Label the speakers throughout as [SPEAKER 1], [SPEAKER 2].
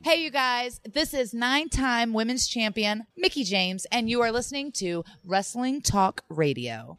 [SPEAKER 1] Hey, you guys, this is 9-time women's champion Mickie James, and you are listening to Wrestling Talk Radio.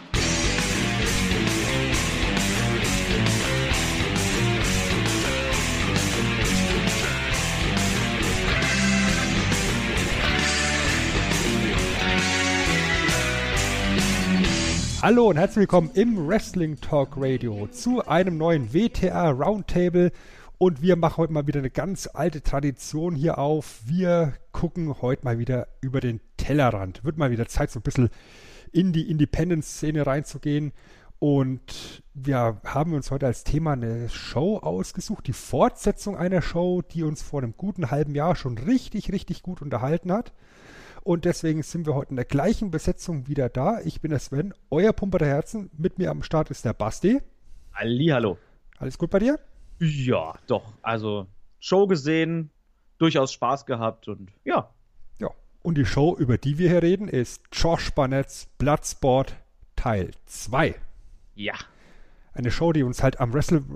[SPEAKER 2] Hallo und herzlich willkommen im Wrestling Talk Radio zu einem neuen WTR Roundtable. Und wir machen heute mal wieder eine ganz alte Tradition hier auf. Wir gucken heute mal wieder über den Tellerrand. Wird mal wieder Zeit, so ein bisschen in die Independent-Szene reinzugehen. Und wir haben uns heute als Thema eine Show ausgesucht, die Fortsetzung einer Show, die uns vor einem guten halben Jahr schon richtig, richtig gut unterhalten hat. Und deswegen sind wir heute in der gleichen Besetzung wieder da. Ich bin der Sven, euer Pumper der Herzen. Mit mir am Start ist der Basti.
[SPEAKER 3] Hallihallo.
[SPEAKER 2] Alles gut bei dir?
[SPEAKER 3] Ja, doch. Also Show gesehen, durchaus Spaß gehabt und ja.
[SPEAKER 2] Ja. Und die Show, über die wir hier reden, ist Josh Barnett's Bloodsport Teil 2.
[SPEAKER 3] Ja.
[SPEAKER 2] Eine Show, die uns halt am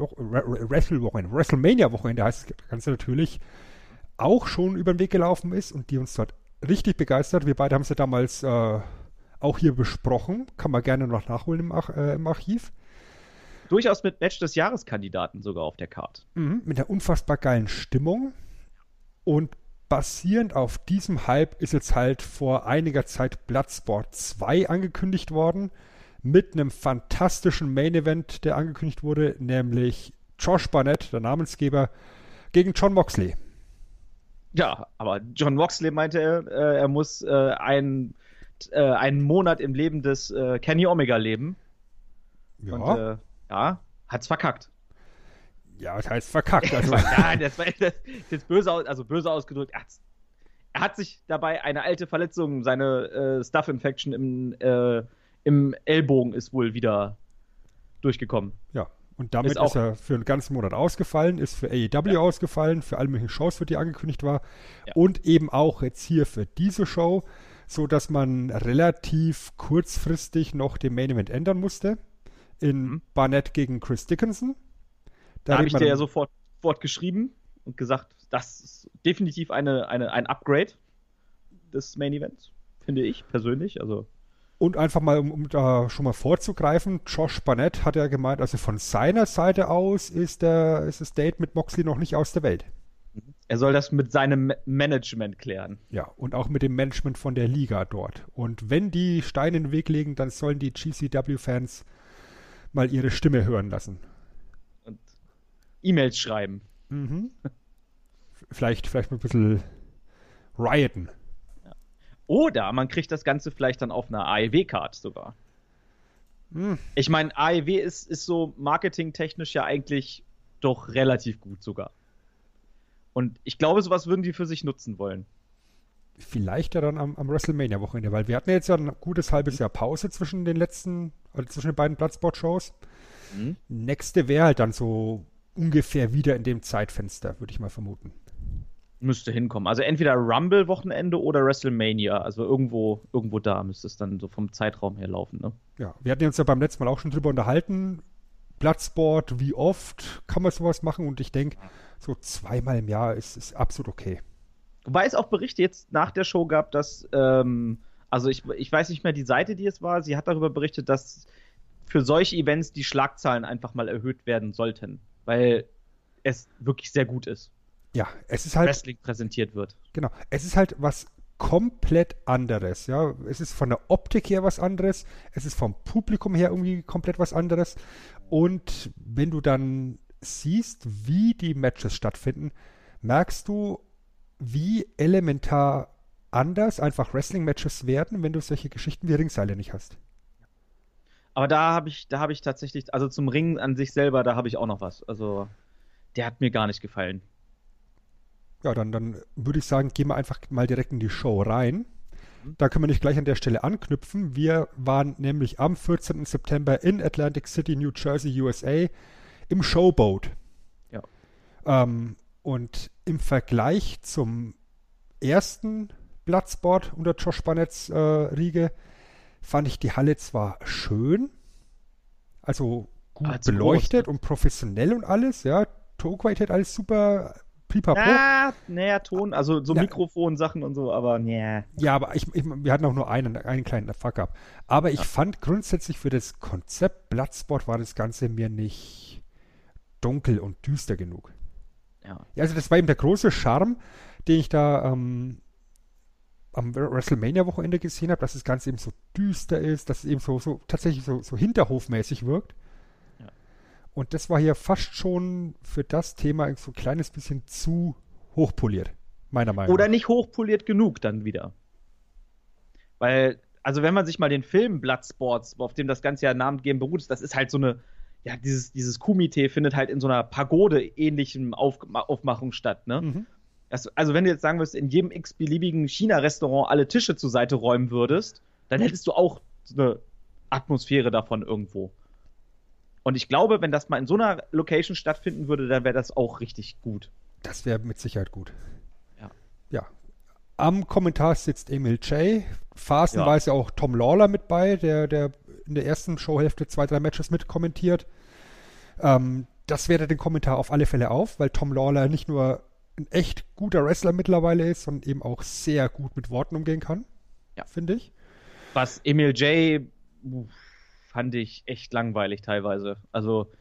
[SPEAKER 2] WrestleMania-Wochenende, heißt das Ganze natürlich, auch schon über den Weg gelaufen ist und die uns dort richtig begeistert. Wir beide haben es ja damals auch hier besprochen. Kann man gerne noch nachholen im Archiv.
[SPEAKER 3] Durchaus mit Match des Jahreskandidaten sogar auf der Card.
[SPEAKER 2] Mit einer unfassbar geilen Stimmung. Und basierend auf diesem Hype ist jetzt halt vor einiger Zeit Bloodsport 2 angekündigt worden. Mit einem fantastischen Main-Event, der angekündigt wurde, nämlich Josh Barnett, der Namensgeber, gegen Jon Moxley.
[SPEAKER 3] Ja, aber Jon Moxley meinte, er muss einen Monat im Leben des Kenny Omega leben.
[SPEAKER 2] Ja.
[SPEAKER 3] Und hat's verkackt.
[SPEAKER 2] Ja, das heißt verkackt. Also.
[SPEAKER 3] Ja, das ist böse ausgedrückt. Er hat sich dabei eine alte Verletzung, seine Staph-Infection im Ellbogen ist wohl wieder durchgekommen.
[SPEAKER 2] Ja, und damit ist er für einen ganzen Monat ausgefallen, ist für AEW ausgefallen, für alle möglichen Shows, für die angekündigt war. Ja. Und eben auch jetzt hier für diese Show, so dass man relativ kurzfristig noch den Main Event ändern musste. In Barnett gegen Chris Dickinson.
[SPEAKER 3] Da habe ich dir ja sofort geschrieben und gesagt, das ist definitiv ein Upgrade des Main Events, finde ich persönlich. Also.
[SPEAKER 2] Und einfach mal, um da schon mal vorzugreifen, Josh Barnett hat ja gemeint, also von seiner Seite aus ist das Date mit Moxley noch nicht aus der Welt.
[SPEAKER 3] Er soll das mit seinem Management klären.
[SPEAKER 2] Ja, und auch mit dem Management von der Liga dort. Und wenn die Steine in den Weg legen, dann sollen die GCW-Fans mal ihre Stimme hören lassen.
[SPEAKER 3] Und E-Mails schreiben.
[SPEAKER 2] Vielleicht mal ein bisschen rioten.
[SPEAKER 3] Ja. Oder man kriegt das Ganze vielleicht dann auf einer AEW-Card sogar. Ich meine, AEW ist so marketingtechnisch ja eigentlich doch relativ gut sogar. Und ich glaube, sowas würden die für sich nutzen wollen.
[SPEAKER 2] Vielleicht ja dann am WrestleMania-Wochenende, weil wir hatten jetzt ja ein gutes halbes Jahr Pause zwischen den beiden Bloodsport-Shows. Nächste wäre halt dann so ungefähr wieder in dem Zeitfenster, würde ich mal vermuten.
[SPEAKER 3] Müsste hinkommen. Also entweder Rumble-Wochenende oder WrestleMania. Also irgendwo da müsste es dann so vom Zeitraum her laufen, ne?
[SPEAKER 2] Ja, wir hatten uns ja beim letzten Mal auch schon drüber unterhalten. Bloodsport, wie oft kann man sowas machen? Und ich denke, so 2-mal im Jahr ist absolut okay.
[SPEAKER 3] Wobei es auch Berichte jetzt nach der Show gab, dass, also ich weiß nicht mehr die Seite, die es war, sie hat darüber berichtet, dass für solche Events die Schlagzahlen einfach mal erhöht werden sollten, weil es wirklich sehr gut ist.
[SPEAKER 2] Ja, es ist halt
[SPEAKER 3] Wrestling präsentiert wird.
[SPEAKER 2] Genau, es ist halt was komplett anderes, ja. Es ist von der Optik her was anderes, es ist vom Publikum her irgendwie komplett was anderes. Und wenn du dann siehst, wie die Matches stattfinden, merkst du, wie elementar anders einfach Wrestling-Matches werden, wenn du solche Geschichten wie Ringseile nicht hast.
[SPEAKER 3] Aber da habe ich tatsächlich, also zum Ring an sich selber, da habe ich auch noch was. Also, der hat mir gar nicht gefallen.
[SPEAKER 2] Ja, dann würde ich sagen, gehen wir einfach mal direkt in die Show rein. Da können wir nicht gleich an der Stelle anknüpfen. Wir waren nämlich am 14. September in Atlantic City, New Jersey, USA, im Showboat.
[SPEAKER 3] Ja.
[SPEAKER 2] Und im Vergleich zum ersten Bloodsport unter Josh Barnetts Riege fand ich die Halle zwar schön, also gut beleuchtet und professionell und alles, ja. Tokweit hat alles super pipapo.
[SPEAKER 3] Naja, Ton, also so Mikrofonsachen und so, aber nee.
[SPEAKER 2] Ja, aber wir hatten auch nur einen kleinen Fuck-up. Aber ich fand grundsätzlich für das Konzept Bloodsport war das Ganze mir nicht dunkel und düster genug.
[SPEAKER 3] Ja.
[SPEAKER 2] Also das war eben der große Charme, den ich da am WrestleMania-Wochenende gesehen habe, dass das Ganze eben so düster ist, dass es eben so tatsächlich so hinterhofmäßig wirkt.
[SPEAKER 3] Ja.
[SPEAKER 2] Und das war hier fast schon für das Thema so ein kleines bisschen zu hochpoliert, meiner Meinung nach.
[SPEAKER 3] Oder nicht hochpoliert genug dann wieder. Weil, also wenn man sich mal den Film Bloodsports, auf dem das Ganze ja namentlich beruht, das ist halt so eine, ja, dieses Kumite findet halt in so einer Pagode-ähnlichen Aufmachung statt, ne?
[SPEAKER 2] Mhm.
[SPEAKER 3] Also wenn du jetzt sagen würdest, in jedem x-beliebigen China-Restaurant alle Tische zur Seite räumen würdest, dann hättest du auch so eine Atmosphäre davon irgendwo. Und ich glaube, wenn das mal in so einer Location stattfinden würde, dann wäre das auch richtig gut.
[SPEAKER 2] Das wäre mit Sicherheit gut.
[SPEAKER 3] Ja.
[SPEAKER 2] Am Kommentar sitzt Emil J. Phasenweise auch Tom Lawler mit bei, der in der ersten Showhälfte 2-3 Matches mitkommentiert. Das wertet den Kommentar auf alle Fälle auf, weil Tom Lawler nicht nur ein echt guter Wrestler mittlerweile ist, sondern eben auch sehr gut mit Worten umgehen kann, finde ich.
[SPEAKER 3] Was Emil J. Fand ich echt langweilig teilweise. Also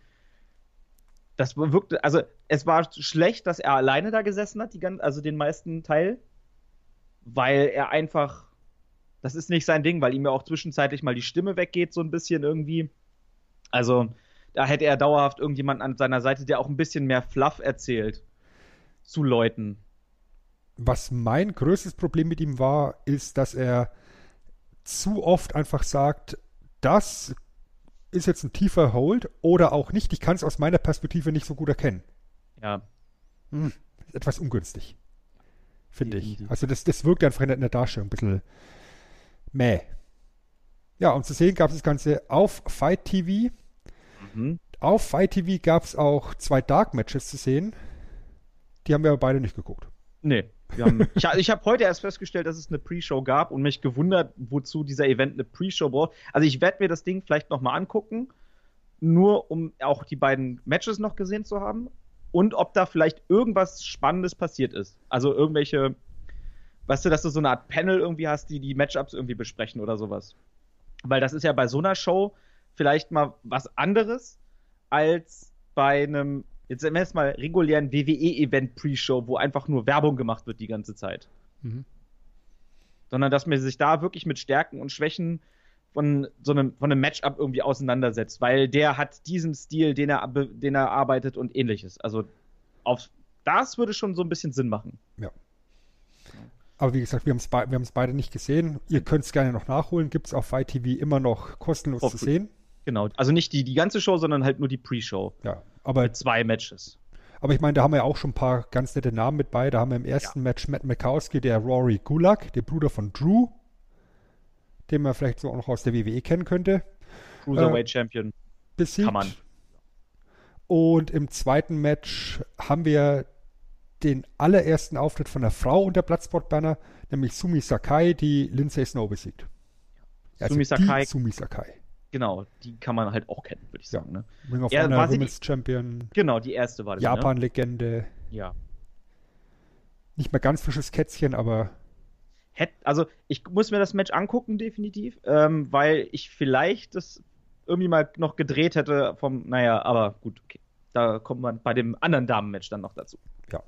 [SPEAKER 3] das wirkte, also es war schlecht, dass er alleine da gesessen hat, also den meisten Teil, weil er einfach, das ist nicht sein Ding, weil ihm ja auch zwischenzeitlich mal die Stimme weggeht, so ein bisschen irgendwie. Also da hätte er dauerhaft irgendjemanden an seiner Seite, der auch ein bisschen mehr Fluff erzählt zu Leuten.
[SPEAKER 2] Was mein größtes Problem mit ihm war, ist, dass er zu oft einfach sagt, das ist jetzt ein tiefer Hold oder auch nicht. Ich kann es aus meiner Perspektive nicht so gut erkennen.
[SPEAKER 3] Ja.
[SPEAKER 2] Ist etwas ungünstig, finde ich. Also das wirkt einfach in der Darstellung ein bisschen mäh. Ja, und zu sehen gab es das Ganze auf Fight TV.
[SPEAKER 3] Mhm.
[SPEAKER 2] Auf Fight TV gab es auch 2 Dark Matches zu sehen. Die haben wir aber beide nicht geguckt.
[SPEAKER 3] Nee. Ich habe heute erst festgestellt, dass es eine Pre-Show gab und mich gewundert, wozu dieser Event eine Pre-Show braucht. Also ich werde mir das Ding vielleicht nochmal angucken, nur um auch die beiden Matches noch gesehen zu haben und ob da vielleicht irgendwas Spannendes passiert ist. Also irgendwelche, weißt du, dass du so eine Art Panel irgendwie hast, die Matchups irgendwie besprechen oder sowas. Weil das ist ja bei so einer Show vielleicht mal was anderes als bei einem, jetzt nennen wir es mal, regulären WWE-Event Pre-Show, wo einfach nur Werbung gemacht wird die ganze Zeit.
[SPEAKER 2] Mhm.
[SPEAKER 3] Sondern dass man sich da wirklich mit Stärken und Schwächen von einem Matchup irgendwie auseinandersetzt, weil der hat diesen Stil, den er arbeitet und ähnliches. Also das würde schon so ein bisschen Sinn machen.
[SPEAKER 2] Ja. Aber wie gesagt, wir haben es beide nicht gesehen. Ihr könnt es gerne noch nachholen. Gibt es auf Fight TV immer noch kostenlos zu sehen.
[SPEAKER 3] Genau, also nicht die ganze Show, sondern halt nur die Pre-Show.
[SPEAKER 2] Ja, aber
[SPEAKER 3] mit 2 Matches.
[SPEAKER 2] Aber ich meine, da haben wir ja auch schon ein paar ganz nette Namen mit bei. Da haben wir im ersten Match Matt Mikowski, der Rory Gulak, der Bruder von Drew, den man vielleicht so auch noch aus der WWE kennen könnte.
[SPEAKER 3] Cruiserweight Champion.
[SPEAKER 2] Besiegt.
[SPEAKER 3] Kann man.
[SPEAKER 2] Und im zweiten Match haben wir den allerersten Auftritt von einer Frau unter Bloodsport-Banner, nämlich Sumi Sakai, die Lindsay Snow besiegt. Also Sumi Sakai.
[SPEAKER 3] Genau, die kann man halt auch kennen, würde ich sagen. Ne?
[SPEAKER 2] Ring of Honor Women's Champion.
[SPEAKER 3] Genau, die erste war das.
[SPEAKER 2] Japan-Legende.
[SPEAKER 3] Ja.
[SPEAKER 2] Nicht mehr ganz frisches Kätzchen, aber.
[SPEAKER 3] Also, ich muss mir das Match angucken, definitiv, weil ich vielleicht das irgendwie mal noch gedreht hätte aber gut, okay. Da kommt man bei dem anderen Damen-Match dann noch dazu.
[SPEAKER 2] Ja.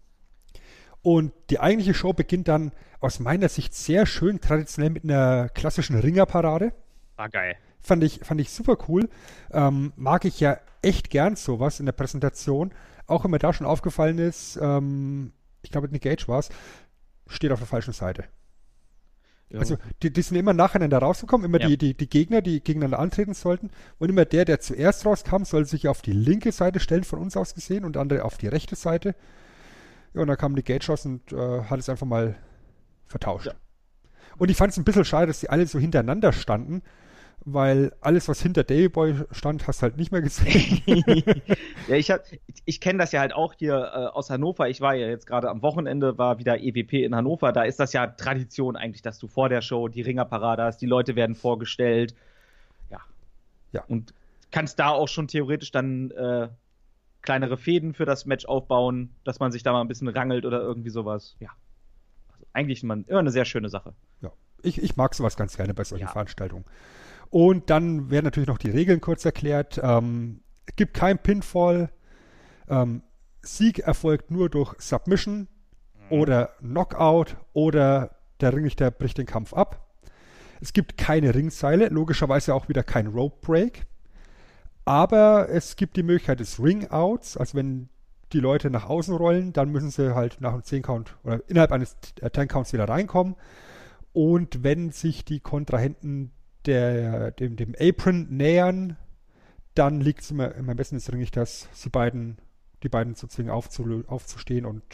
[SPEAKER 2] Und die eigentliche Show beginnt dann aus meiner Sicht sehr schön traditionell mit einer klassischen Ringerparade.
[SPEAKER 3] War geil.
[SPEAKER 2] Fand ich super cool. Mag ich ja echt gern sowas in der Präsentation. Auch wenn mir da schon aufgefallen ist, ich glaube Nick Gage war es, steht auf der falschen Seite. Ja. Also die sind immer nacheinander rausgekommen, immer die Gegner, die gegeneinander antreten sollten. Und immer der zuerst rauskam, soll sich auf die linke Seite stellen, von uns aus gesehen, und der andere auf die rechte Seite. Ja, und dann kam Nick Gage raus und hat es einfach mal vertauscht. Ja. Und ich fand es ein bisschen schade, dass die alle so hintereinander standen, weil alles, was hinter Davey Boy stand, hast halt nicht mehr gesehen.
[SPEAKER 3] Ja, ich kenne das ja halt auch hier aus Hannover. Ich war ja jetzt gerade am Wochenende, war wieder EWP in Hannover. Da ist das ja Tradition eigentlich, dass du vor der Show die Ringerparade hast, die Leute werden vorgestellt. Ja. Und kannst da auch schon theoretisch dann kleinere Fäden für das Match aufbauen, dass man sich da mal ein bisschen rangelt oder irgendwie sowas. Ja. Also eigentlich immer eine sehr schöne Sache.
[SPEAKER 2] Ja, ich mag sowas ganz gerne bei solchen Veranstaltungen. Und dann werden natürlich noch die Regeln kurz erklärt. Es gibt kein Pinfall. Sieg erfolgt nur durch Submission oder Knockout oder der Ringrichter bricht den Kampf ab. Es gibt keine Ringseile, logischerweise auch wieder kein Rope Break. Aber es gibt die Möglichkeit des Ring-Outs, also wenn die Leute nach außen rollen, dann müssen sie halt nach einem 10-Count oder innerhalb eines 10-Counts wieder reinkommen. Und wenn sich die Kontrahenten dem Apron nähern, dann liegt es immer am besten des Ringrichters, die beiden zu zwingen aufzustehen und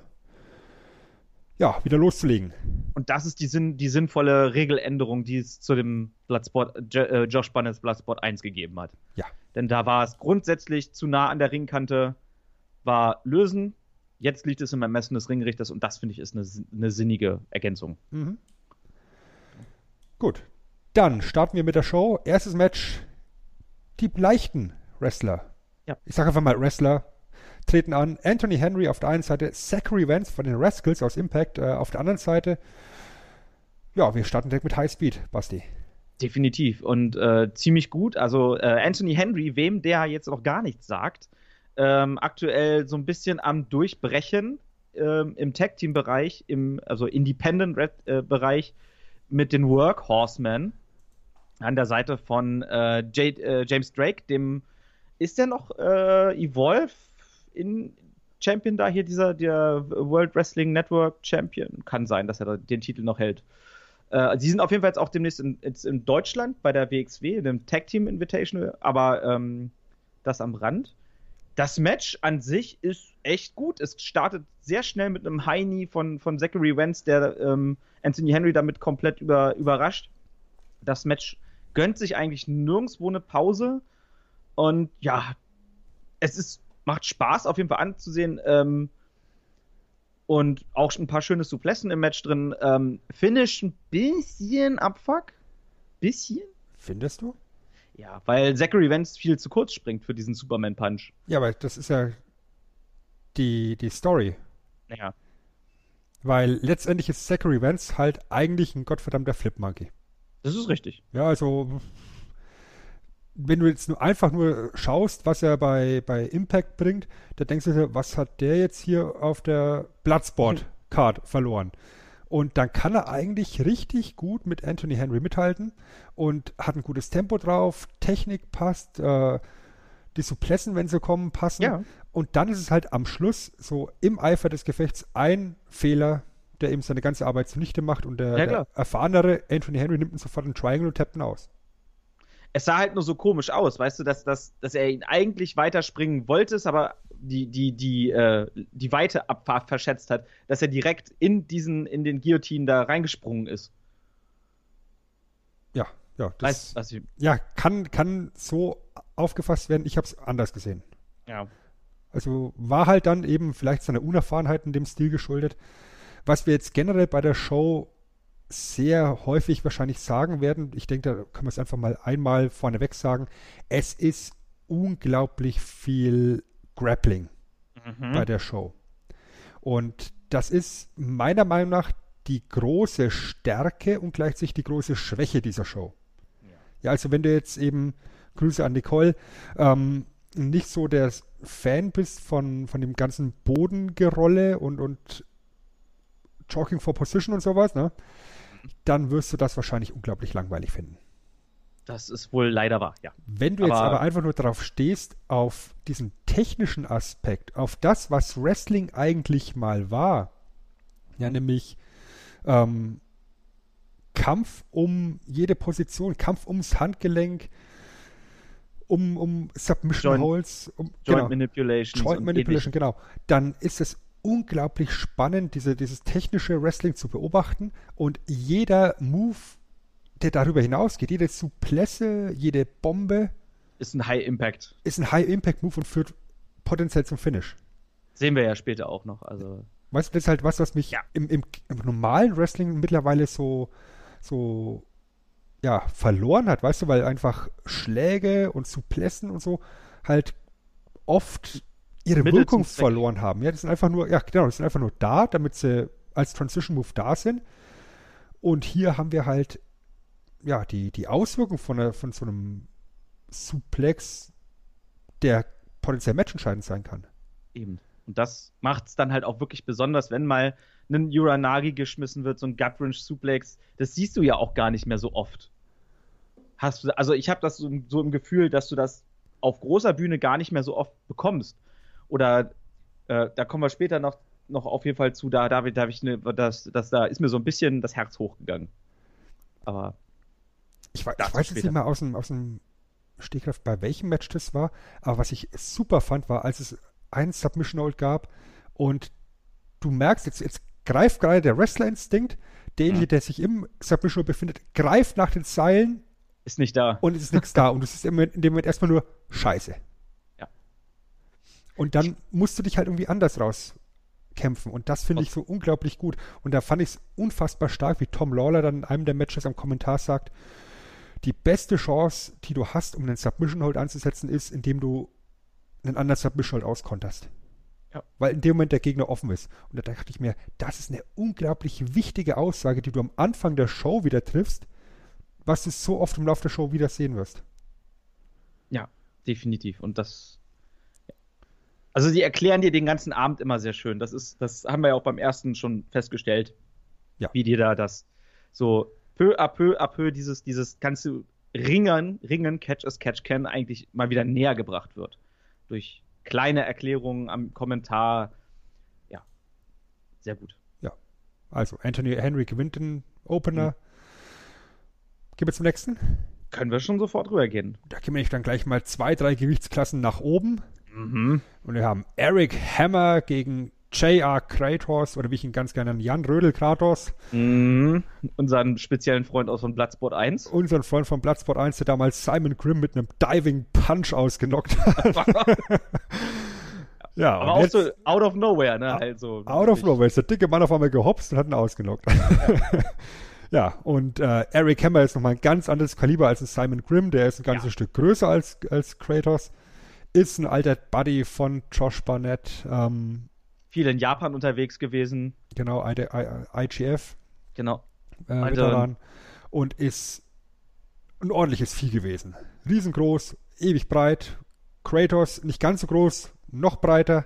[SPEAKER 2] wieder loszulegen.
[SPEAKER 3] Und das ist die sinnvolle Regeländerung, die es zu dem Josh Barnett's Bloodsport 1 gegeben hat.
[SPEAKER 2] Ja.
[SPEAKER 3] Denn da war es grundsätzlich zu nah an der Ringkante, war lösen. Jetzt liegt es im Ermessen des Ringrichters und das, finde ich, ist eine sinnige Ergänzung.
[SPEAKER 2] Mhm. Gut, dann starten wir mit der Show. Erstes Match, die leichten Wrestler.
[SPEAKER 3] Ja.
[SPEAKER 2] Ich sage einfach mal Wrestler. Treten an Anthony Henry auf der einen Seite, Zachary Vance von den Rascals aus Impact auf der anderen Seite. Ja, wir starten direkt mit High Speed, Basti.
[SPEAKER 3] Definitiv und ziemlich gut. Also Anthony Henry, wem der jetzt noch gar nichts sagt, aktuell so ein bisschen am Durchbrechen im Tag-Team-Bereich, also Independent-Bereich mit den Workhorsemen an der Seite von James Drake, dem ist der noch Evolve in Champion da hier, der World Wrestling Network Champion. Kann sein, dass er den Titel noch hält. Sie sind auf jeden Fall jetzt auch demnächst in Deutschland bei der WXW, dem Tag Team Invitational, aber das am Rand. Das Match an sich ist echt gut. Es startet sehr schnell mit einem High Knee von Zachary Vance, der Anthony Henry damit komplett überrascht. Das Match gönnt sich eigentlich nirgendwo eine Pause. Und ja, macht Spaß auf jeden Fall anzusehen. Und auch ein paar schöne Suplessen im Match drin. Finish ein bisschen Abfuck. Bisschen?
[SPEAKER 2] Findest du?
[SPEAKER 3] Ja, weil Zachary Vance viel zu kurz springt für diesen Superman-Punch.
[SPEAKER 2] Ja, aber das ist ja die Story.
[SPEAKER 3] Ja.
[SPEAKER 2] Weil letztendlich ist Zachary Vance halt eigentlich ein gottverdammter Flip-Monkey.
[SPEAKER 3] Das ist richtig.
[SPEAKER 2] Ja, also wenn du jetzt einfach nur schaust, was er bei Impact bringt, da denkst du dir, was hat der jetzt hier auf der Bloodsport-Card verloren? Und dann kann er eigentlich richtig gut mit Anthony Henry mithalten und hat ein gutes Tempo drauf, Technik passt, die Suplessen, wenn sie kommen, passen.
[SPEAKER 3] Ja.
[SPEAKER 2] Und dann ist es halt am Schluss so im Eifer des Gefechts ein Fehler, der eben seine ganze Arbeit zunichte macht und der erfahrenere Anthony Henry nimmt ihn sofort einen Triangle und tappt ihn aus.
[SPEAKER 3] Es sah halt nur so komisch aus, weißt du, dass er ihn eigentlich weiterspringen wollte, aber die Weite verschätzt hat, dass er direkt in den Guillotine da reingesprungen ist.
[SPEAKER 2] Ja, das
[SPEAKER 3] weißt,
[SPEAKER 2] kann so aufgefasst werden. Ich habe es anders gesehen.
[SPEAKER 3] Ja.
[SPEAKER 2] Also war halt dann eben vielleicht seiner Unerfahrenheit in dem Stil geschuldet. Was wir jetzt generell bei der Show sehr häufig wahrscheinlich sagen werden, ich denke, da können wir es einfach mal einmal vorneweg sagen, es ist unglaublich viel Grappling bei der Show. Und das ist meiner Meinung nach die große Stärke und gleichzeitig die große Schwäche dieser Show. Ja, also wenn du jetzt eben, Grüße an Nicole, nicht so der Fan bist von dem ganzen Bodengerolle und Jogging for Position und sowas, ne? Dann wirst du das wahrscheinlich unglaublich langweilig finden.
[SPEAKER 3] Das ist wohl leider wahr, ja.
[SPEAKER 2] Wenn du jetzt aber einfach nur darauf stehst, auf diesen technischen Aspekt, auf das, was Wrestling eigentlich mal war, ja, nämlich Kampf um jede Position, Kampf ums Handgelenk, um Submission Holds,
[SPEAKER 3] Joint Manipulation.
[SPEAKER 2] Joint Manipulation, genau. Dann ist es unglaublich spannend, dieses technische Wrestling zu beobachten und jeder Move, der darüber hinausgeht, jede Souplesse, jede Bombe
[SPEAKER 3] ist ein High-Impact.
[SPEAKER 2] Ist ein High-Impact-Move und führt potenziell zum Finish.
[SPEAKER 3] Sehen wir ja später auch noch. Also.
[SPEAKER 2] Weißt du, das ist halt was mich im normalen Wrestling mittlerweile so verloren hat, weißt du, weil einfach Schläge und Suplessen und so halt oft ihre Wirkung verloren haben. Ja, die sind einfach nur, die sind einfach nur da, damit sie als Transition Move da sind. Und hier haben wir halt, ja, die Auswirkung von so einem Suplex, der potenziell matchentscheidend sein kann.
[SPEAKER 3] Eben. Und das macht es dann halt auch wirklich besonders, wenn mal ein Uranagi geschmissen wird, so ein Gut-Wrench-Suplex. Das siehst du ja auch gar nicht mehr so oft. Also ich habe das so im Gefühl, dass du das auf großer Bühne gar nicht mehr so oft bekommst. Oder da kommen wir später noch auf jeden Fall zu, da ist mir so ein bisschen das Herz hochgegangen. Aber
[SPEAKER 2] ich weiß jetzt nicht mehr aus dem Stegreif, bei welchem Match das war, aber was ich super fand, war, als es einen Submission Hold gab und du merkst, jetzt greift gerade der Wrestler-Instinkt, derjenige, der sich im Submission Hold befindet, greift nach den Seilen.
[SPEAKER 3] Ist nicht da.
[SPEAKER 2] Und es ist nichts da. Und es ist in dem Moment erstmal nur Scheiße.
[SPEAKER 3] Ja.
[SPEAKER 2] Und dann musst du dich halt irgendwie anders rauskämpfen. Und das finde ich so unglaublich gut. Und da fand ich es unfassbar stark, wie Tom Lawler dann in einem der Matches am Kommentar sagt, die beste Chance, die du hast, um einen Submission Hold anzusetzen, ist, indem du einen anderen Submission Hold auskonterst.
[SPEAKER 3] Ja.
[SPEAKER 2] Weil in dem Moment der Gegner offen ist. Und da dachte ich mir, das ist eine unglaublich wichtige Aussage, die du am Anfang der Show wieder triffst, was du so oft im Laufe der Show wieder sehen wirst.
[SPEAKER 3] Ja, definitiv. Und das. Ja. Also, sie erklären dir den ganzen Abend immer sehr schön. Das haben wir ja auch beim ersten schon festgestellt.
[SPEAKER 2] Ja.
[SPEAKER 3] Wie dir da das so peu à peu dieses ganze Ringen, Catch as Catch Can eigentlich mal wieder näher gebracht wird. Durch kleine Erklärungen am Kommentar. Ja, sehr gut.
[SPEAKER 2] Ja, also Anthony Henry gewinnt den Opener. Gehen wir zum nächsten?
[SPEAKER 3] Können wir schon sofort rübergehen.
[SPEAKER 2] Da gehen wir dann gleich mal 2, 3 Gewichtsklassen nach oben.
[SPEAKER 3] Mhm.
[SPEAKER 2] Und wir haben Eric Hammer gegen J.R. Kratos, oder wie ich ihn ganz gerne nenne, Jan Rödel Kratos.
[SPEAKER 3] Mhm. Unseren speziellen Freund von Bloodsport 1.
[SPEAKER 2] Unseren Freund von Bloodsport 1, der damals Simon Grimm mit einem Diving Punch ausgenockt hat. Ja,
[SPEAKER 3] aber auch jetzt, so out of nowhere, ne? Also,
[SPEAKER 2] out of nowhere. Ist der dicke Mann auf einmal gehopst und hat ihn ausgenockt. Ja, und Eric Hammer ist nochmal ein ganz anderes Kaliber als ein Simon Grimm. Der ist ein ganzes Stück größer als Kratos. Ist ein alter Buddy von Josh Barnett.
[SPEAKER 3] Viel in Japan unterwegs gewesen.
[SPEAKER 2] Genau, IGF.
[SPEAKER 3] Genau.
[SPEAKER 2] Veteran. Und ist ein ordentliches Vieh gewesen. Riesengroß, ewig breit. Kratos nicht ganz so groß, noch breiter.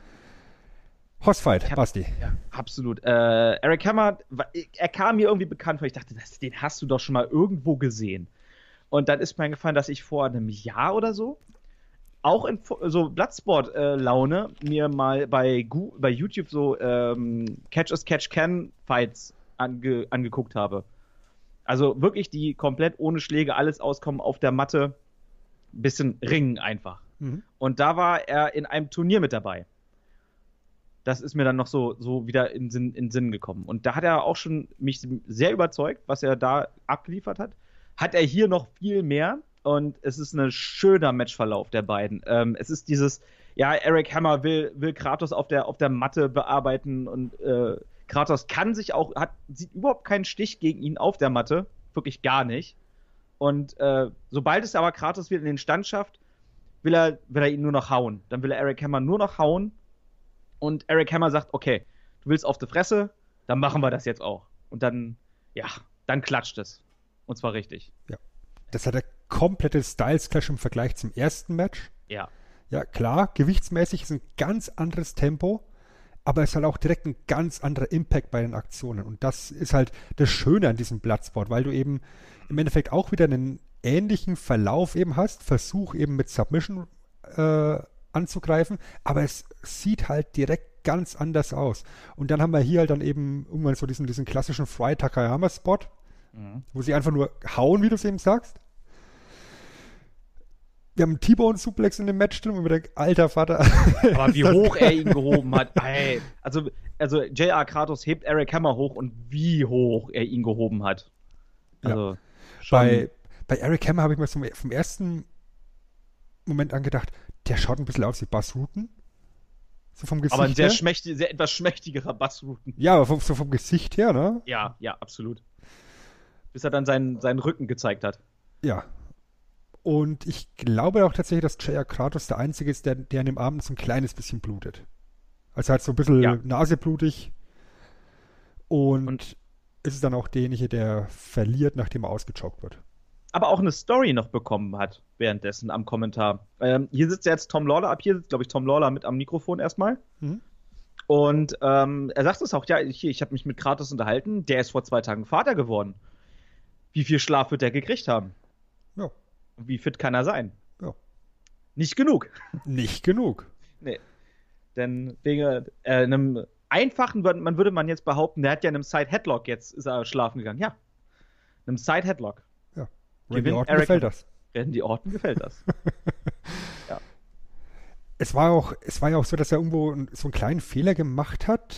[SPEAKER 2] Hossfight, Basti.
[SPEAKER 3] Ja, absolut. Eric Hammer, er kam mir irgendwie bekannt vor. Ich dachte, den hast du doch schon mal irgendwo gesehen. Und dann ist mir eingefallen, dass ich vor einem Jahr oder so auch in so Bloodsport-Laune mir mal bei YouTube so Catch as Catch Can Fights angeguckt habe. Also wirklich die komplett ohne Schläge, alles auskommen auf der Matte. Bisschen ringen einfach. Mhm. Und da war er in einem Turnier mit dabei. Das ist mir dann noch so wieder in Sinn gekommen. Und da hat er auch schon mich sehr überzeugt, was er da abgeliefert hat. Hat er hier noch viel mehr. Und es ist ein schöner Matchverlauf der beiden. Es ist dieses, ja, Eric Hammer will Kratos auf der Matte bearbeiten und Kratos sieht überhaupt keinen Stich gegen ihn auf der Matte. Wirklich gar nicht. Und sobald es aber Kratos wieder in den Stand schafft, will er ihn nur noch hauen. Dann will er Eric Hammer nur noch hauen. Und Eric Hammer sagt, okay, du willst auf die Fresse, dann machen wir das jetzt auch. Und dann klatscht es. Und zwar richtig.
[SPEAKER 2] Ja. Das hat der komplette Styles-Clash im Vergleich zum ersten Match.
[SPEAKER 3] Ja.
[SPEAKER 2] Ja, klar, gewichtsmäßig ist ein ganz anderes Tempo, aber es ist halt auch direkt ein ganz anderer Impact bei den Aktionen. Und das ist halt das Schöne an diesem Bloodsport, weil du eben im Endeffekt auch wieder einen ähnlichen Verlauf eben hast, Versuch eben mit Submission anzugreifen, aber es sieht halt direkt ganz anders aus. Und dann haben wir hier halt dann eben irgendwann so diesen klassischen Fry Takayama-Spot, wo sie einfach nur hauen, wie du es eben sagst. Wir haben einen T-Bone-Suplex in dem Match drin und wir denken, alter Vater.
[SPEAKER 3] Aber wie hoch er ihn gehoben hat. Ey, also J.R. Kratos hebt Eric Hammer hoch und wie hoch er ihn gehoben hat. Also
[SPEAKER 2] ja. Bei Eric Hammer habe ich mir vom ersten Moment an gedacht, der schaut ein bisschen aus wie Buzz Rutten. So vom Gesicht
[SPEAKER 3] her. Aber ein
[SPEAKER 2] her.
[SPEAKER 3] sehr etwas schmächtigerer Buzz Rutten.
[SPEAKER 2] Ja, aber so vom Gesicht her, ne?
[SPEAKER 3] Ja, absolut. Bis er dann seinen Rücken gezeigt hat.
[SPEAKER 2] Ja. Und ich glaube auch tatsächlich, dass J.R. Kratos der Einzige ist, der an dem Abend so ein kleines bisschen blutet. Also halt so ein bisschen naseblutig. Und ist es dann auch derjenige, der verliert, nachdem er ausgechoked wird.
[SPEAKER 3] Aber auch eine Story noch bekommen hat währenddessen am Kommentar. Hier sitzt jetzt Tom Lawler, ab hier sitzt, glaube ich, Tom Lawler mit am Mikrofon erstmal. Mhm. Und er sagt es auch, ja, ich habe mich mit Kratos unterhalten, der ist vor 2 Tagen Vater geworden. Wie viel Schlaf wird der gekriegt haben?
[SPEAKER 2] Ja.
[SPEAKER 3] Wie fit kann er sein?
[SPEAKER 2] Ja.
[SPEAKER 3] Nicht genug.
[SPEAKER 2] Nicht genug.
[SPEAKER 3] Nee. Denn wegen einem einfachen, man würde jetzt behaupten, der hat ja in einem Side-Headlock jetzt, ist er schlafen gegangen. Ja. In einem Side-Headlock.
[SPEAKER 2] Ja. Randy Orton gefällt das.
[SPEAKER 3] Randy Orton gefällt das. Ja.
[SPEAKER 2] Es war ja auch so, dass er irgendwo so einen kleinen Fehler gemacht hat.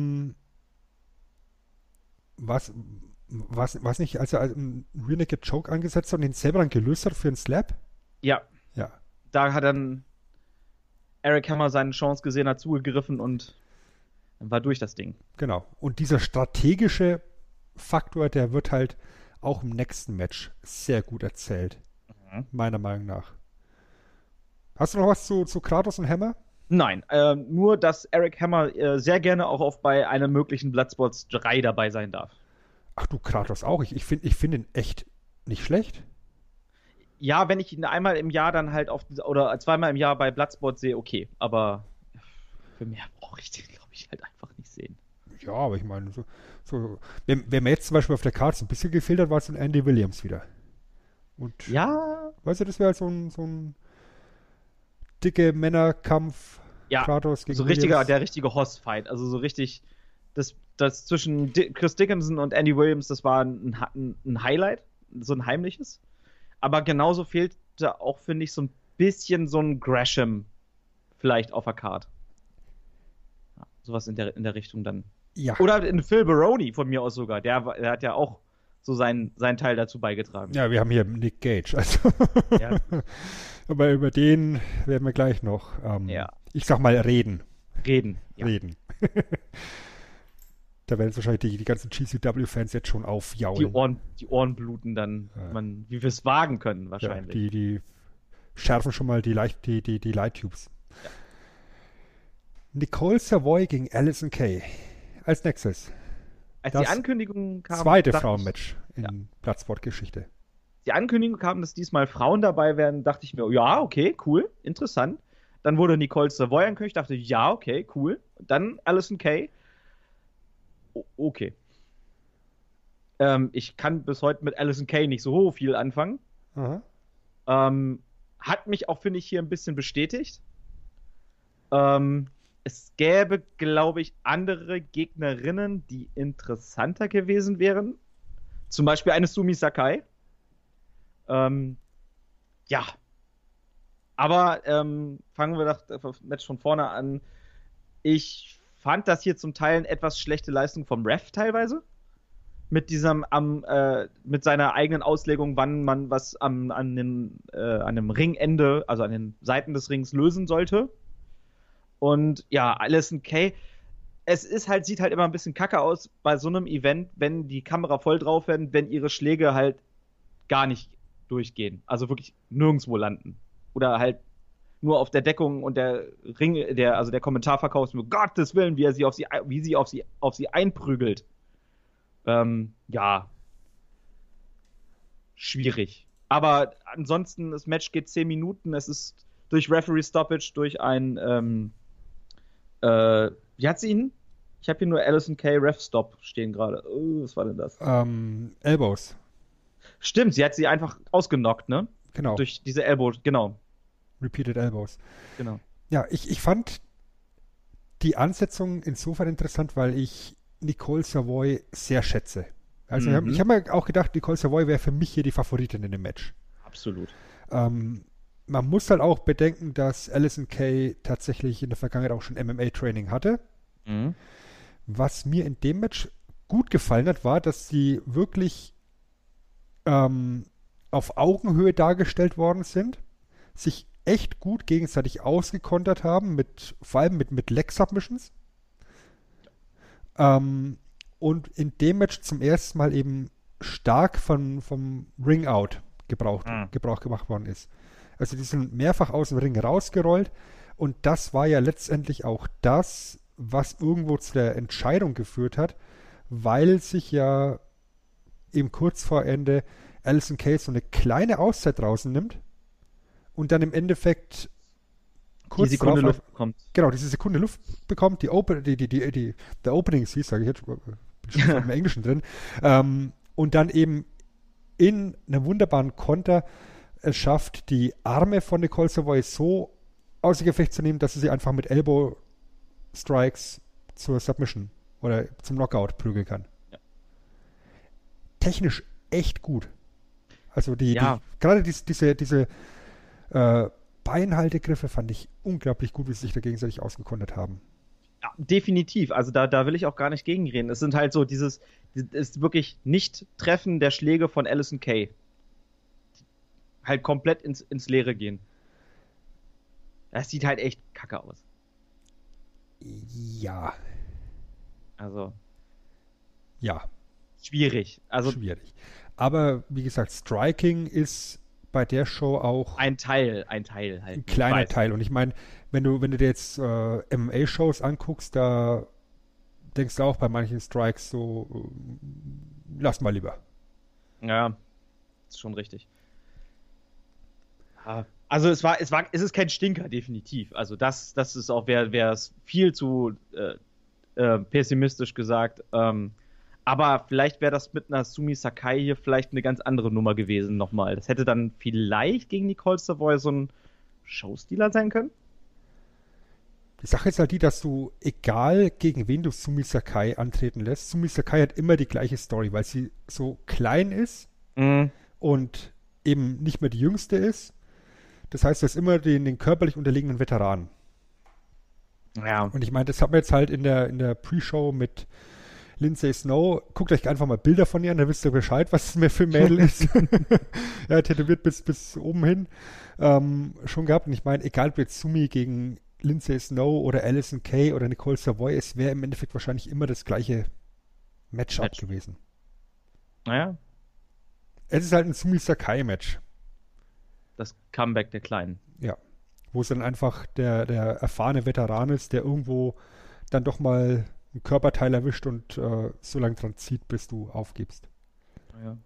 [SPEAKER 2] Was nicht, als er einen Rear Naked Choke angesetzt hat und den selber dann gelöst hat für einen Slap?
[SPEAKER 3] Ja.
[SPEAKER 2] Ja.
[SPEAKER 3] Da hat dann Eric Hammer seine Chance gesehen, hat zugegriffen und dann war durch das Ding.
[SPEAKER 2] Genau. Und dieser strategische Faktor, der wird halt auch im nächsten Match sehr gut erzählt. Mhm. Meiner Meinung nach. Hast du noch was zu Kratos und Hammer?
[SPEAKER 3] Nein, nur, dass Eric Hammer sehr gerne auch bei einem möglichen Bloodsports 3 dabei sein darf.
[SPEAKER 2] Ach du, Kratos auch. Ich finde ihn echt nicht schlecht.
[SPEAKER 3] Ja, wenn ich ihn einmal im Jahr dann halt oder zweimal im Jahr bei Bloodsport sehe, okay. Aber für mehr brauche ich den, glaube ich, halt einfach nicht sehen.
[SPEAKER 2] Ja, aber ich meine, so wenn mir jetzt zum Beispiel auf der Karte so ein bisschen gefehlt hat, war es ein Andy Williams wieder. Und
[SPEAKER 3] ja.
[SPEAKER 2] Weißt du, das wäre halt so ein dicke Männerkampf.
[SPEAKER 3] Ja,
[SPEAKER 2] Kratos gegen
[SPEAKER 3] so der richtige Hoss-Fight. Also so richtig, das zwischen Chris Dickinson und Andy Williams, das war ein Highlight, so ein heimliches. Aber genauso fehlt da auch, finde ich, so ein bisschen so ein Gresham vielleicht auf der Card. Ja, sowas in der Richtung dann.
[SPEAKER 2] Ja.
[SPEAKER 3] Oder in Phil Baroni von mir aus sogar. Der hat ja auch so seinen Teil dazu beigetragen.
[SPEAKER 2] Ja, wir haben hier Nick Gage. Also
[SPEAKER 3] ja.
[SPEAKER 2] Aber über den werden wir gleich noch, ich sag mal, reden.
[SPEAKER 3] Ja.
[SPEAKER 2] Reden. Da werden wahrscheinlich die ganzen GCW-Fans jetzt schon aufjaulen.
[SPEAKER 3] Die Ohren bluten dann, wie wir es wagen können, wahrscheinlich.
[SPEAKER 2] Ja, die schärfen schon mal die Light-Tubes. Ja. Nicole Savoy gegen Allysin Kay. Als nächstes.
[SPEAKER 3] Als die Ankündigung kam.
[SPEAKER 2] Zweite Frauenmatch in Bloodsport-Geschichte.
[SPEAKER 3] Die Ankündigung kam, dass diesmal Frauen dabei werden, dachte ich mir, ja, okay, cool, interessant. Dann wurde Nicole Savoy angekündigt, dachte ich, ja, okay, cool. Dann Allysin Kay. Okay. Ich kann bis heute mit Allysin Kay nicht so viel anfangen. Hat mich auch, finde ich, hier ein bisschen bestätigt. Es gäbe, glaube ich, andere Gegnerinnen, die interessanter gewesen wären. Zum Beispiel eine Sumi Sakai. Ja. Aber fangen wir das Match von vorne an. Ich fand das hier zum Teil eine etwas schlechte Leistung vom Ref teilweise. Mit mit seiner eigenen Auslegung, wann man was an dem Ringende, also an den Seiten des Rings lösen sollte. Und ja, Allysin Kay, sieht halt immer ein bisschen kacke aus bei so einem Event, wenn die Kamera voll drauf werden, wenn ihre Schläge halt gar nicht durchgehen. Also wirklich nirgendwo landen. Oder halt nur auf der Deckung und der Kommentarverkauf, um Gottes Willen, wie sie auf sie einprügelt. Ja. Schwierig. Aber ansonsten, das Match geht 10 Minuten. Es ist durch Referee Stoppage, durch ein wie hat sie ihn? Ich habe hier nur Allysin Kay Ref Stop stehen gerade. Was war denn das?
[SPEAKER 2] Elbows.
[SPEAKER 3] Stimmt, sie hat sie einfach ausgenockt, ne?
[SPEAKER 2] Genau.
[SPEAKER 3] Durch diese Elbows, genau.
[SPEAKER 2] Repeated Elbows.
[SPEAKER 3] Genau.
[SPEAKER 2] Ja, ich fand die Ansetzung insofern interessant, weil ich Nicole Savoy sehr schätze. Also ich hab mir auch gedacht, Nicole Savoy wäre für mich hier die Favoritin in dem Match.
[SPEAKER 3] Absolut.
[SPEAKER 2] Man muss halt auch bedenken, dass Allysin Kay tatsächlich in der Vergangenheit auch schon MMA-Training hatte. Mhm. Was mir in dem Match gut gefallen hat, war, dass sie wirklich auf Augenhöhe dargestellt worden sind, sich echt gut gegenseitig ausgekontert haben, vor allem mit Leg-Submissions. Und in dem Match zum ersten Mal eben stark vom Ring-Out Gebrauch gemacht worden ist. Also die sind mehrfach aus dem Ring rausgerollt und das war ja letztendlich auch das, was irgendwo zu der Entscheidung geführt hat, weil sich ja eben kurz vor Ende Allysin Kay so eine kleine Auszeit draußen nimmt und dann im Endeffekt kurz
[SPEAKER 3] die Sekunde Luft bekommt.
[SPEAKER 2] Genau, diese Sekunde Luft bekommt, der Opening Sees, sage ich jetzt, bin schon im Englischen drin, und dann eben in einem wunderbaren Konter es schafft, die Arme von Nicole Savoy so außer Gefecht zu nehmen, dass sie einfach mit Elbow Strikes zur Submission oder zum Knockout prügeln kann.
[SPEAKER 3] Ja.
[SPEAKER 2] Technisch echt gut. Also gerade diese Beinhaltegriffe fand ich unglaublich gut, wie sie sich da gegenseitig ausgekontert haben.
[SPEAKER 3] Ja, definitiv. Also da will ich auch gar nicht gegenreden. Es sind halt so ist wirklich Nicht-Treffen der Schläge von Allysin Kay. Halt komplett ins Leere gehen. Das sieht halt echt kacke aus.
[SPEAKER 2] Ja.
[SPEAKER 3] Also.
[SPEAKER 2] Ja.
[SPEAKER 3] Schwierig. Also,
[SPEAKER 2] schwierig. Aber wie gesagt, Striking ist bei der Show auch
[SPEAKER 3] ein Teil halt.
[SPEAKER 2] Ein kleiner Teil. Und ich meine, wenn du dir jetzt MMA-Shows anguckst, da denkst du auch bei manchen Strikes so, lass mal lieber.
[SPEAKER 3] Ja, ist schon richtig. Also es ist kein Stinker, definitiv. Also das ist auch, wäre es viel zu pessimistisch gesagt. Aber vielleicht wäre das mit einer Sumi Sakai hier vielleicht eine ganz andere Nummer gewesen nochmal. Das hätte dann vielleicht gegen Nicole Savoy so ein Showstealer sein können.
[SPEAKER 2] Die Sache ist halt die, dass du, egal gegen wen du Sumi Sakai antreten lässt, Sumi Sakai hat immer die gleiche Story, weil sie so klein ist und eben nicht mehr die Jüngste ist. Das heißt, du hast immer den körperlich unterlegenen Veteranen.
[SPEAKER 3] Ja.
[SPEAKER 2] Und ich meine, das hat man jetzt halt in der Pre-Show mit Lindsay Snow. Guckt euch einfach mal Bilder von ihr an, dann wisst ihr Bescheid, was es mir für ein Mädel ist. Ja, tätowiert bis oben hin schon gehabt. Und ich meine, egal ob jetzt Sumi gegen Lindsay Snow oder Allysin Kay oder Nicole Savoy, es wäre im Endeffekt wahrscheinlich immer das gleiche Matchup gewesen.
[SPEAKER 3] Naja.
[SPEAKER 2] Es ist halt ein Sumi Sakai-Match.
[SPEAKER 3] Das Comeback der Kleinen.
[SPEAKER 2] Ja. Wo es dann einfach der erfahrene Veteran ist, der irgendwo dann doch mal ein Körperteil erwischt und so lange dran zieht, bis du aufgibst.
[SPEAKER 3] Ja.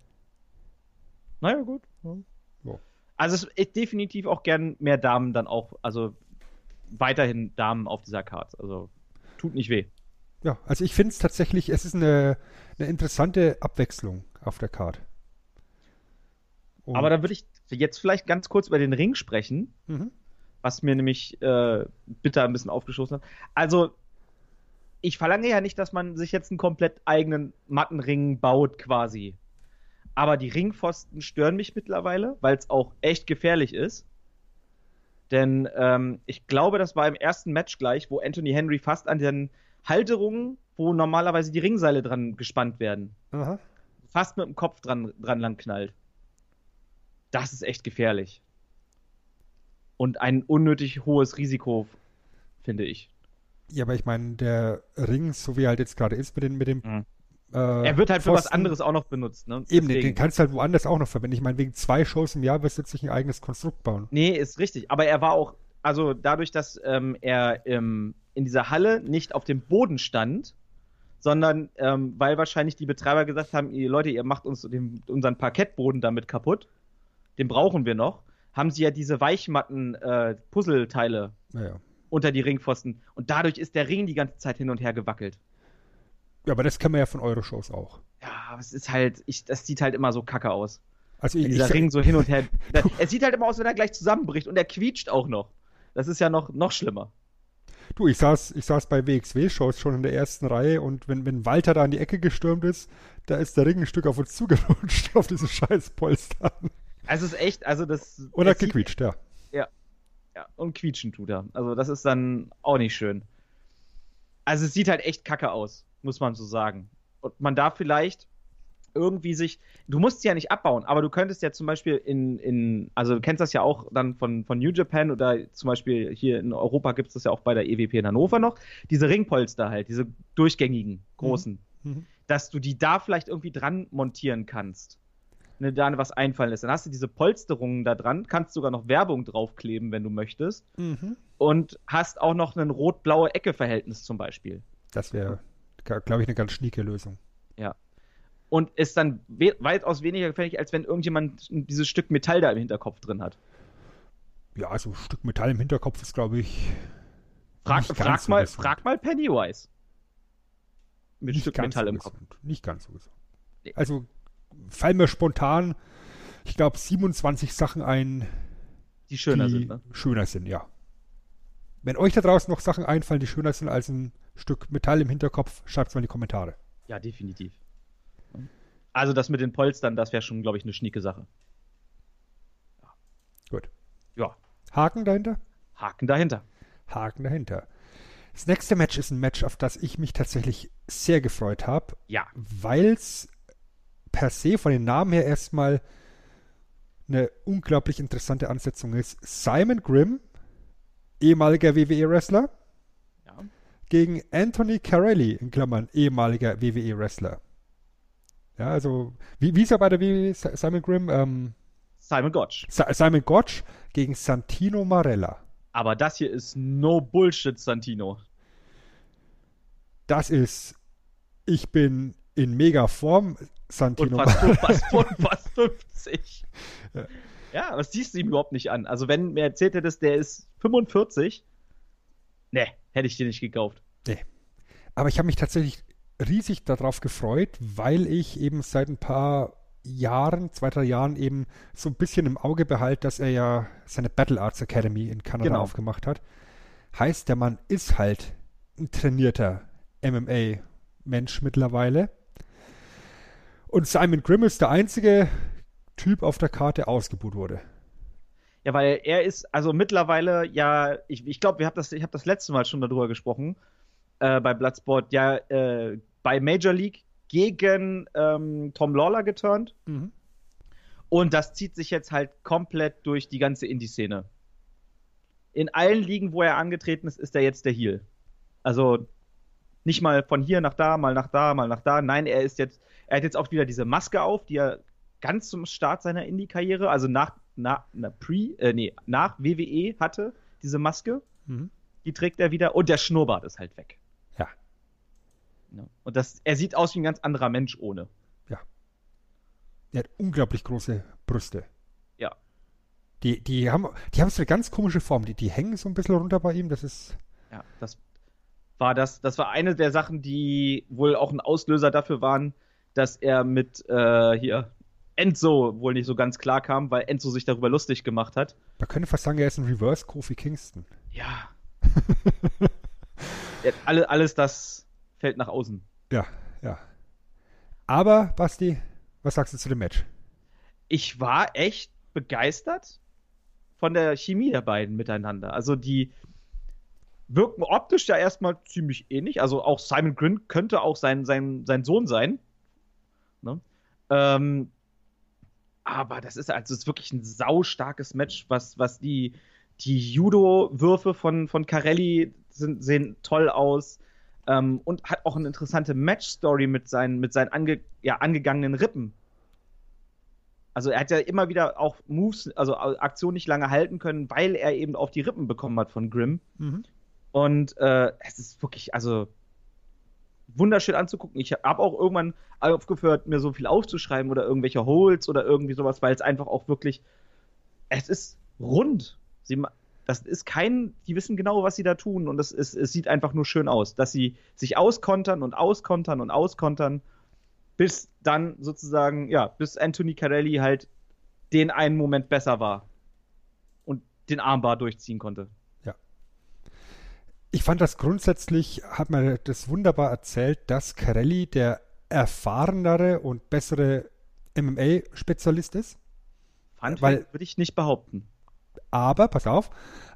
[SPEAKER 3] Naja, gut. Ja.
[SPEAKER 2] Ja.
[SPEAKER 3] Also es ist definitiv auch gern mehr Damen dann auch, also weiterhin Damen auf dieser Card. Also tut nicht weh.
[SPEAKER 2] Ja, also ich finde es tatsächlich, es ist eine interessante Abwechslung auf der Card. Und
[SPEAKER 3] aber da würde ich jetzt vielleicht ganz kurz über den Ring sprechen, was mir nämlich bitter ein bisschen aufgestoßen hat. Also ich verlange ja nicht, dass man sich jetzt einen komplett eigenen Mattenring baut quasi. Aber die Ringpfosten stören mich mittlerweile, weil es auch echt gefährlich ist. Denn ich glaube, das war im ersten Match gleich, wo Anthony Henry fast an den Halterungen, wo normalerweise die Ringseile dran gespannt werden, fast mit dem Kopf dran lang knallt. Das ist echt gefährlich. Und ein unnötig hohes Risiko, finde ich.
[SPEAKER 2] Ja, aber ich meine, der Ring, so wie er halt jetzt gerade ist, mit dem
[SPEAKER 3] er wird halt für was anderes auch noch benutzt, ne?
[SPEAKER 2] Eben, den kannst du halt woanders auch noch verwenden. Ich meine, wegen 2 Shows im Jahr wirst du jetzt nicht ein eigenes Konstrukt bauen.
[SPEAKER 3] Nee, ist richtig. Aber er war auch, also dadurch, dass er in dieser Halle nicht auf dem Boden stand, sondern weil wahrscheinlich die Betreiber gesagt haben, Leute, ihr macht uns unseren Parkettboden damit kaputt, den brauchen wir noch, haben sie ja diese Weichmatten-Puzzleteile unter die Ringpfosten. Und dadurch ist der Ring die ganze Zeit hin und her gewackelt.
[SPEAKER 2] Ja, aber das kennen wir ja von Euro-Shows auch.
[SPEAKER 3] Ja, aber es ist halt, das sieht halt immer so kacke aus.
[SPEAKER 2] Also
[SPEAKER 3] dieser Ring so hin und her. Es sieht halt immer aus, wenn er gleich zusammenbricht und er quietscht auch noch. Das ist ja noch schlimmer.
[SPEAKER 2] Du, ich saß bei WXW-Shows schon in der ersten Reihe und wenn Walter da an die Ecke gestürmt ist, da ist der Ring ein Stück auf uns zugerutscht, auf diese scheiß Polster.
[SPEAKER 3] Also es ist echt, also das...
[SPEAKER 2] Oder gequietscht, ja.
[SPEAKER 3] Ja, und quietschen tut er. Also das ist dann auch nicht schön. Also es sieht halt echt kacke aus, muss man so sagen. Und man darf vielleicht irgendwie du musst sie ja nicht abbauen, aber du könntest ja zum Beispiel also du kennst das ja auch dann von New Japan oder zum Beispiel hier in Europa gibt es das ja auch bei der EWP in Hannover noch, diese Ringpolster halt, diese durchgängigen, großen, dass du die da vielleicht irgendwie dran montieren kannst. wenn dir da was einfallen lässt. Dann hast du diese Polsterungen da dran, kannst sogar noch Werbung draufkleben, wenn du möchtest. Und hast auch noch ein rot-blaue Ecke-Verhältnis zum Beispiel.
[SPEAKER 2] Das wäre, glaube ich, eine ganz schnieke Lösung.
[SPEAKER 3] Ja. Und ist dann weitaus weniger gefährlich, als wenn irgendjemand dieses Stück Metall da im Hinterkopf drin hat.
[SPEAKER 2] Ja, also ein Stück Metall im Hinterkopf ist, glaube ich,
[SPEAKER 3] frag mal Pennywise. Mit
[SPEAKER 2] nicht
[SPEAKER 3] Stück Metall im Kopf.
[SPEAKER 2] Nicht ganz so gesund. Also fallen mir spontan, ich glaube, 27 Sachen ein,
[SPEAKER 3] die schöner
[SPEAKER 2] sind, ja. Wenn euch da draußen noch Sachen einfallen, die schöner sind als ein Stück Metall im Hinterkopf, schreibt es mal in die Kommentare.
[SPEAKER 3] Ja, definitiv. Also das mit den Polstern, das wäre schon, glaube ich, eine schnieke Sache.
[SPEAKER 2] Ja. Gut.
[SPEAKER 3] Ja.
[SPEAKER 2] Haken dahinter?
[SPEAKER 3] Haken dahinter.
[SPEAKER 2] Das nächste Match ist ein Match, auf das ich mich tatsächlich sehr gefreut habe.
[SPEAKER 3] Ja.
[SPEAKER 2] Weil es per se von den Namen her erstmal eine unglaublich interessante Ansetzung ist. Simon Grimm, ehemaliger WWE-Wrestler, gegen Anthony Carelli, in Klammern, ehemaliger WWE-Wrestler. Ja, also, wie ist er bei der WWE, Simon Grimm?
[SPEAKER 3] Simon Gotch.
[SPEAKER 2] Simon Gotch gegen Santino Marella.
[SPEAKER 3] Aber das hier ist no Bullshit, Santino.
[SPEAKER 2] Das ist, ich bin in mega Form, Santino.
[SPEAKER 3] Und fast 50. Ja, aber das siehst du ihm überhaupt nicht an. Also wenn mir erzählt hättest, der ist 45, ne, hätte ich dir nicht gekauft.
[SPEAKER 2] Nee. Aber ich habe mich tatsächlich riesig darauf gefreut, weil ich eben seit ein paar Jahren, 2-3 Jahren eben so ein bisschen im Auge behalte, dass er ja seine Battle Arts Academy in Kanada aufgemacht hat. Heißt, der Mann ist halt ein trainierter MMA-Mensch mittlerweile. Und Simon Grimm ist der einzige Typ auf der Karte, der ausgebuht wurde.
[SPEAKER 3] Ja, weil er ist, also mittlerweile, ja, ich glaube, ich habe das letzte Mal schon darüber gesprochen, bei Bloodsport, ja, bei Major League gegen Tom Lawler geturnt. Und das zieht sich jetzt halt komplett durch die ganze Indie-Szene. In allen Ligen, wo er angetreten ist, ist er jetzt der Heel. Also nicht mal von hier nach da, mal nach da, mal nach da. Nein, er hat jetzt auch wieder diese Maske auf, die er ganz zum Start seiner Indie-Karriere, also nach WWE hatte, diese Maske. Die trägt er wieder und der Schnurrbart ist halt weg.
[SPEAKER 2] Ja.
[SPEAKER 3] Und er sieht aus wie ein ganz anderer Mensch ohne.
[SPEAKER 2] Ja. Er hat unglaublich große Brüste.
[SPEAKER 3] Ja.
[SPEAKER 2] Die haben so eine ganz komische Form. Die hängen so ein bisschen runter bei ihm. Das ist.
[SPEAKER 3] Ja, das war eine der Sachen, die wohl auch ein Auslöser dafür waren, dass er mit Enzo wohl nicht so ganz klar kam, weil Enzo sich darüber lustig gemacht hat.
[SPEAKER 2] Man könnte fast sagen, er ist ein Reverse Kofi Kingston.
[SPEAKER 3] Ja. Alles das fällt nach außen.
[SPEAKER 2] Ja. Aber, Basti, was sagst du zu dem Match?
[SPEAKER 3] Ich war echt begeistert von der Chemie der beiden miteinander. Also die wirken optisch ja erstmal ziemlich ähnlich. Also auch Simon Grimm könnte auch sein Sohn sein. Ne? Aber das ist wirklich ein saustarkes Match, was die Judo-Würfe von Carelli sehen toll aus. Und hat auch eine interessante Match-Story mit seinen angegangenen Rippen. Also er hat ja immer wieder auch Moves, also Aktionen nicht lange halten können, weil er eben auf die Rippen bekommen hat von Grimm. Und es ist wirklich, also wunderschön anzugucken. Ich habe auch irgendwann aufgehört, mir so viel aufzuschreiben oder irgendwelche Holds oder irgendwie sowas, weil es einfach auch wirklich, es ist rund. Das ist die wissen genau, was sie da tun und es sieht einfach nur schön aus, dass sie sich auskontern und auskontern und auskontern, bis dann sozusagen, bis Anthony Carelli halt den einen Moment besser war und den Armbar durchziehen konnte.
[SPEAKER 2] Ja. Ich fand das grundsätzlich, hat man das wunderbar erzählt, dass Carelli der erfahrenere und bessere MMA-Spezialist ist.
[SPEAKER 3] Würde ich nicht behaupten.
[SPEAKER 2] Aber, pass auf,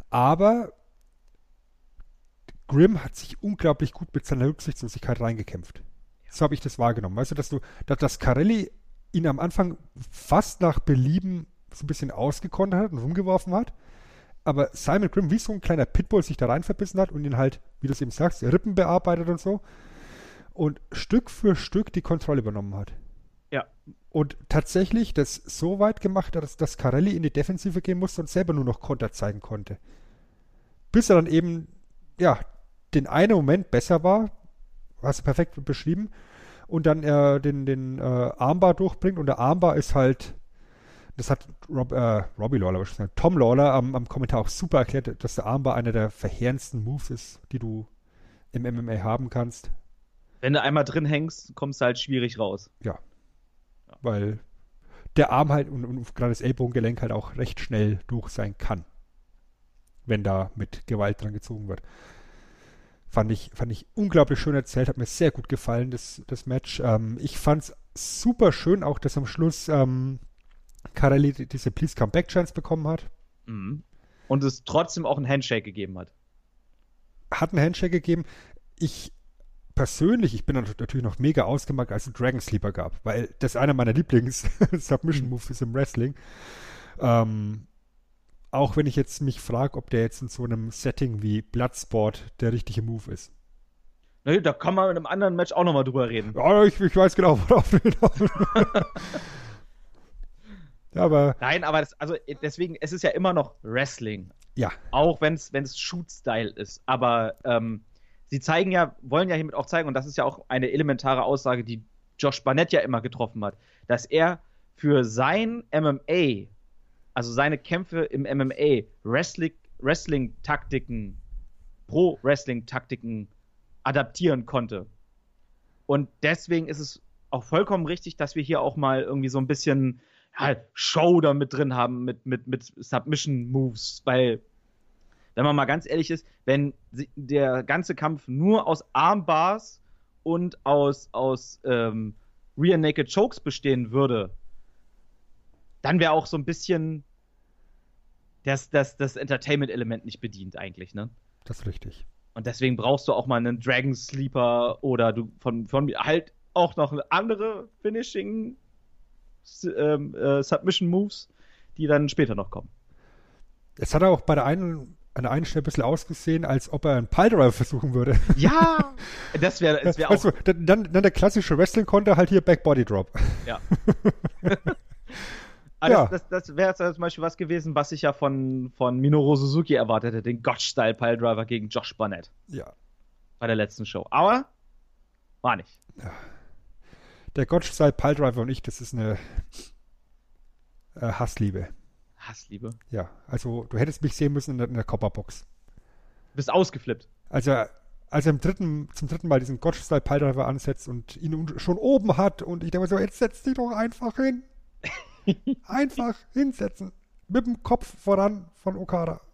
[SPEAKER 2] Grimm hat sich unglaublich gut mit seiner Rücksichtslosigkeit reingekämpft. So habe ich das wahrgenommen. Weißt du, dass Carelli ihn am Anfang fast nach Belieben so ein bisschen ausgekontert hat und rumgeworfen hat, aber Simon Grimm wie so ein kleiner Pitbull sich da rein verbissen hat und ihn halt, wie du es eben sagst, Rippen bearbeitet und so und Stück für Stück die Kontrolle übernommen hat.
[SPEAKER 3] Ja.
[SPEAKER 2] Und tatsächlich das so weit gemacht hat, dass Carelli in die Defensive gehen musste und selber nur noch Konter zeigen konnte. Bis er dann eben, ja, den einen Moment besser war, hast du perfekt beschrieben, und dann den Armbar durchbringt. Und der Armbar ist halt, das hat Robbie Lawler, Tom Lawler am Kommentar auch super erklärt, dass der Armbar einer der verheerendsten Moves ist, die du im MMA haben kannst.
[SPEAKER 3] Wenn du einmal drin hängst, kommst du halt schwierig raus.
[SPEAKER 2] Ja. Weil der Arm halt und gerade das Ellbogengelenk halt auch recht schnell durch sein kann, wenn da mit Gewalt dran gezogen wird. Fand ich unglaublich schön erzählt, hat mir sehr gut gefallen, das Match. Ich fand es super schön, auch dass am Schluss Carelli diese Please Come Back Chance bekommen hat.
[SPEAKER 3] Mhm. Und es trotzdem auch einen Handshake gegeben hat.
[SPEAKER 2] Hat einen Handshake gegeben. Ich bin dann natürlich noch mega ausgemacht, als es Dragon Sleeper gab, weil das einer meiner Lieblings-Submission-Moves ist im Wrestling. Auch wenn ich jetzt mich frage, ob der jetzt in so einem Setting wie Bloodsport der richtige Move ist.
[SPEAKER 3] Ne, da kann man in einem anderen Match auch nochmal drüber reden.
[SPEAKER 2] Ja, ich weiß genau, worauf du hinaus. Ja, aber...
[SPEAKER 3] Nein, aber deswegen, es ist ja immer noch Wrestling.
[SPEAKER 2] Ja.
[SPEAKER 3] Auch wenn es Shoot-Style ist. Aber sie wollen ja hiermit auch zeigen, und das ist ja auch eine elementare Aussage, die Josh Barnett ja immer getroffen hat, dass er für sein MMA, also seine Kämpfe im MMA, Wrestling-Taktiken, Pro-Wrestling-Taktiken adaptieren konnte. Und deswegen ist es auch vollkommen richtig, dass wir hier auch mal irgendwie so ein bisschen Show da mit drin haben, mit Submission-Moves, weil, wenn man mal ganz ehrlich ist, wenn der ganze Kampf nur aus Armbars und aus Rear Naked Chokes bestehen würde, dann wäre auch so ein bisschen das Entertainment-Element nicht bedient eigentlich, ne?
[SPEAKER 2] Das ist richtig.
[SPEAKER 3] Und deswegen brauchst du auch mal einen Dragon Sleeper oder du von halt auch noch andere Finishing Submission Moves, die dann später noch kommen.
[SPEAKER 2] Es hat auch an der einen Stelle ein bisschen ausgesehen, als ob er einen Piledriver versuchen würde.
[SPEAKER 3] Ja, das wäre
[SPEAKER 2] auch... Du, dann der klassische Wrestling-Konter halt hier Back-Body Drop.
[SPEAKER 3] Ja.
[SPEAKER 2] Ja.
[SPEAKER 3] Das wäre zum Beispiel was gewesen, was ich ja von Minoru Suzuki erwartet hätte, den Gotch-Style Piledriver gegen Josh Barnett.
[SPEAKER 2] Ja.
[SPEAKER 3] Bei der letzten Show. Aber war nicht.
[SPEAKER 2] Ja. Der Gotch-Style Piledriver und ich, das ist eine Hassliebe.
[SPEAKER 3] Hassliebe?
[SPEAKER 2] Ja, also du hättest mich sehen müssen in der Copperbox.
[SPEAKER 3] Du bist ausgeflippt.
[SPEAKER 2] Als er zum dritten Mal diesen Gotch-Style Piledriver ansetzt und ihn schon oben hat und ich denke mir so, jetzt setz dich doch einfach hin. Einfach hinsetzen. Mit dem Kopf voran von Okada.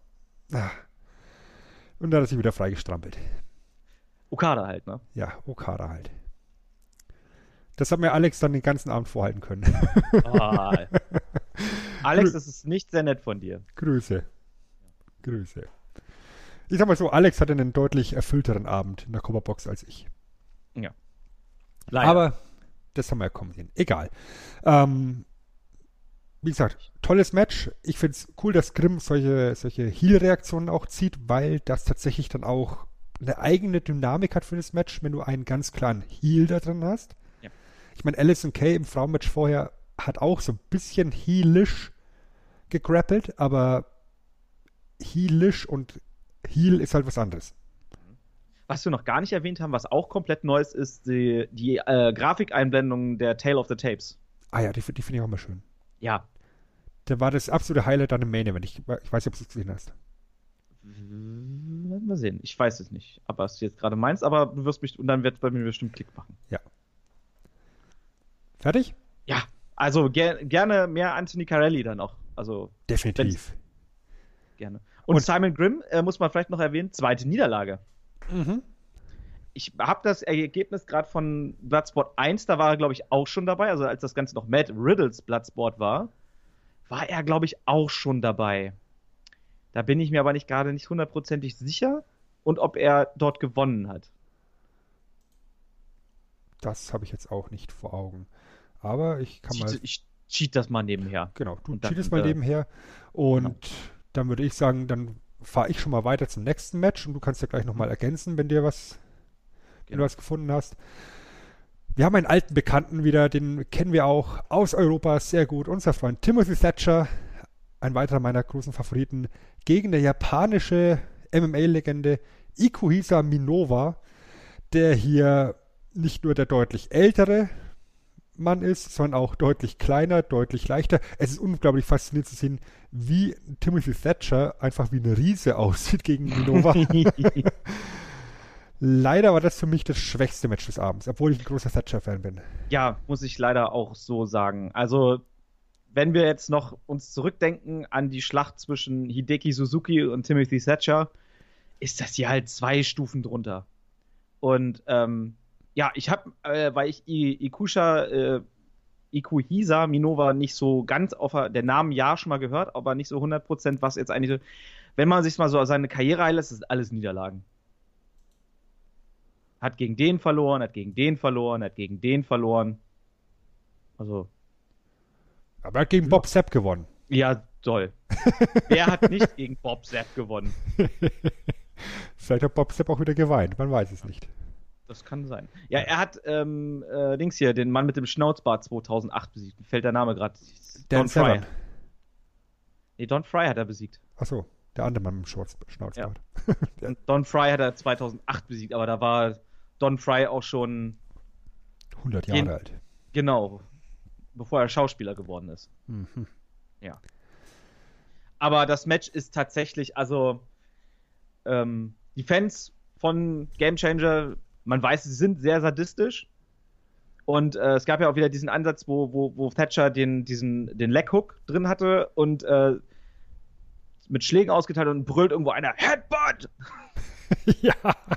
[SPEAKER 2] Und dann hat er sich wieder freigestrampelt.
[SPEAKER 3] Okada halt, ne?
[SPEAKER 2] Ja, Okada halt. Das hat mir Alex dann den ganzen Abend vorhalten können.
[SPEAKER 3] Oh. Alex, das ist nicht sehr nett von dir.
[SPEAKER 2] Grüße. Ich sag mal so, Alex hatte einen deutlich erfüllteren Abend in der Copperbox als ich.
[SPEAKER 3] Ja. Leider.
[SPEAKER 2] Aber das haben wir ja kommen sehen. Egal. Wie gesagt, tolles Match. Ich finde es cool, dass Grimm solche Heel-Reaktionen auch zieht, weil das tatsächlich dann auch eine eigene Dynamik hat für das Match, wenn du einen ganz klaren Heel da drin hast. Ja. Ich meine, Allysin Kay im Frauenmatch vorher hat auch so ein bisschen heelisch gegrappelt, aber heelisch und Heel ist halt was anderes.
[SPEAKER 3] Was wir noch gar nicht erwähnt haben, was auch komplett Neues ist, die Grafikeinblendung der Tale of the Tapes.
[SPEAKER 2] Ah ja, die finde ich auch mal schön.
[SPEAKER 3] Ja.
[SPEAKER 2] Da war das absolute Highlight an dem Main Event. Ich weiß nicht, ob du es gesehen hast.
[SPEAKER 3] Werden wir sehen. Ich weiß es nicht, ob es jetzt gerade meinst, aber du wirst mich, und dann wird es bei mir bestimmt Klick machen.
[SPEAKER 2] Ja. Fertig?
[SPEAKER 3] Ja. Also gerne mehr Anthony Carelli dann auch. Also
[SPEAKER 2] definitiv.
[SPEAKER 3] Gerne. Und Simon Grimm, muss man vielleicht noch erwähnen, zweite Niederlage.
[SPEAKER 2] Mhm.
[SPEAKER 3] Ich habe das Ergebnis gerade von Bloodsport 1, da war er, glaube ich, auch schon dabei. Also als das Ganze noch Matt Riddles Bloodsport war er, glaube ich, auch schon dabei. Da bin ich mir aber nicht hundertprozentig sicher und ob er dort gewonnen hat.
[SPEAKER 2] Das habe ich jetzt auch nicht vor Augen. Aber ich kann
[SPEAKER 3] Ich cheat das mal nebenher.
[SPEAKER 2] Genau, du cheatest mal nebenher. Und genau. Dann würde ich sagen, dann fahre ich schon mal weiter zum nächsten Match und du kannst ja gleich nochmal ergänzen, wenn du was gefunden hast. Wir haben einen alten Bekannten wieder, den kennen wir auch aus Europa sehr gut. Unser Freund Timothy Thatcher, ein weiterer meiner großen Favoriten, gegen der japanische MMA-Legende Ikuhisa Minowa, der hier nicht nur der deutlich ältere Mann ist, sondern auch deutlich kleiner, deutlich leichter. Es ist unglaublich faszinierend zu sehen, wie Timothy Thatcher einfach wie ein Riese aussieht gegen Minowa. Leider war das für mich das schwächste Match des Abends, obwohl ich ein großer Thatcher-Fan bin.
[SPEAKER 3] Ja, muss ich leider auch so sagen. Also, wenn wir jetzt noch uns zurückdenken an die Schlacht zwischen Hideki Suzuki und Timothy Thatcher, ist das hier halt 2 Stufen drunter. Und ja, ich habe, weil ich Ikuhisa Minowa nicht so ganz der Namen ja schon mal gehört, aber nicht so 100%, was jetzt eigentlich, wenn man sich mal so seine Karriere einlässt, ist alles Niederlagen. Hat gegen den verloren, hat gegen den verloren, hat gegen den verloren. Also.
[SPEAKER 2] Aber er hat gegen Bob Sapp gewonnen.
[SPEAKER 3] Ja, toll. Wer hat nicht gegen Bob Sapp gewonnen?
[SPEAKER 2] Vielleicht hat Bob Sapp auch wieder geweint, man weiß es nicht.
[SPEAKER 3] Das kann sein. Ja, er hat Dings hier, den Mann mit dem Schnauzbart 2008 besiegt. Mir fällt der Name gerade.
[SPEAKER 2] Don Fry.
[SPEAKER 3] Nee, Don Fry hat er besiegt.
[SPEAKER 2] Achso, der andere Mann mit dem Schnauzbart.
[SPEAKER 3] Ja. Und Don Fry hat er 2008 besiegt, aber da war Don Fry auch schon
[SPEAKER 2] 100 Jahre alt.
[SPEAKER 3] Genau, bevor er Schauspieler geworden ist.
[SPEAKER 2] Mhm.
[SPEAKER 3] Ja. Aber das Match ist tatsächlich, also die Fans von Game Changer, man weiß, sie sind sehr sadistisch. Und es gab ja auch wieder diesen Ansatz, wo Thatcher den Leghook drin hatte und mit Schlägen ausgeteilt und brüllt irgendwo einer Headbutt!
[SPEAKER 2] Ja.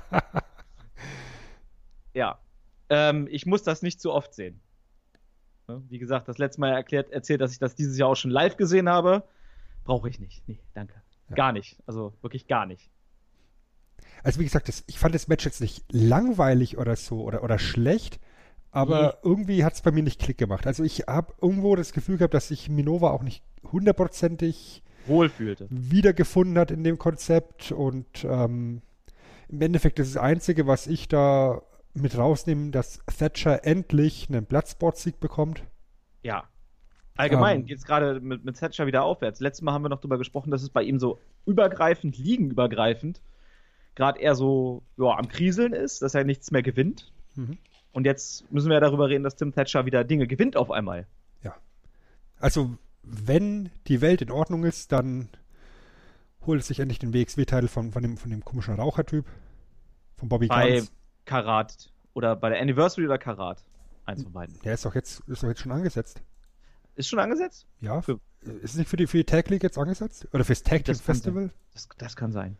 [SPEAKER 3] Ja. Ich muss das nicht zu oft sehen. Wie gesagt, das letzte Mal erzählt, dass ich das dieses Jahr auch schon live gesehen habe. Brauche ich nicht. Nee, danke. Ja. Gar nicht. Also wirklich gar nicht.
[SPEAKER 2] Also wie gesagt, ich fand das Match jetzt nicht langweilig oder so oder schlecht, aber irgendwie hat es bei mir nicht Klick gemacht. Also ich habe irgendwo das Gefühl gehabt, dass sich Minowa auch nicht 100%ig
[SPEAKER 3] wohlfühlte,
[SPEAKER 2] wiedergefunden hat in dem Konzept und im Endeffekt ist das Einzige, was ich da mit rausnehme, dass Thatcher endlich einen Bloodsport-Sieg bekommt.
[SPEAKER 3] Ja. Allgemein geht es gerade mit Thatcher wieder aufwärts. Letztes Mal haben wir noch darüber gesprochen, dass es bei ihm so ligenübergreifend gerade eher so am Kriseln ist, dass er nichts mehr gewinnt.
[SPEAKER 2] Mhm.
[SPEAKER 3] Und jetzt müssen wir ja darüber reden, dass Tim Thatcher wieder Dinge gewinnt auf einmal.
[SPEAKER 2] Ja. Also, wenn die Welt in Ordnung ist, dann holt es sich endlich den WXW-Titel von dem komischen Rauchertyp, von Bobby Guns.
[SPEAKER 3] Bei Karat oder bei der Anniversary oder Karat. Eins von beiden.
[SPEAKER 2] Der ist doch jetzt schon angesetzt.
[SPEAKER 3] Ist schon angesetzt?
[SPEAKER 2] Ja. Ist es nicht für die Tag League jetzt angesetzt? Oder fürs Tag Team Festival?
[SPEAKER 3] Das kann sein.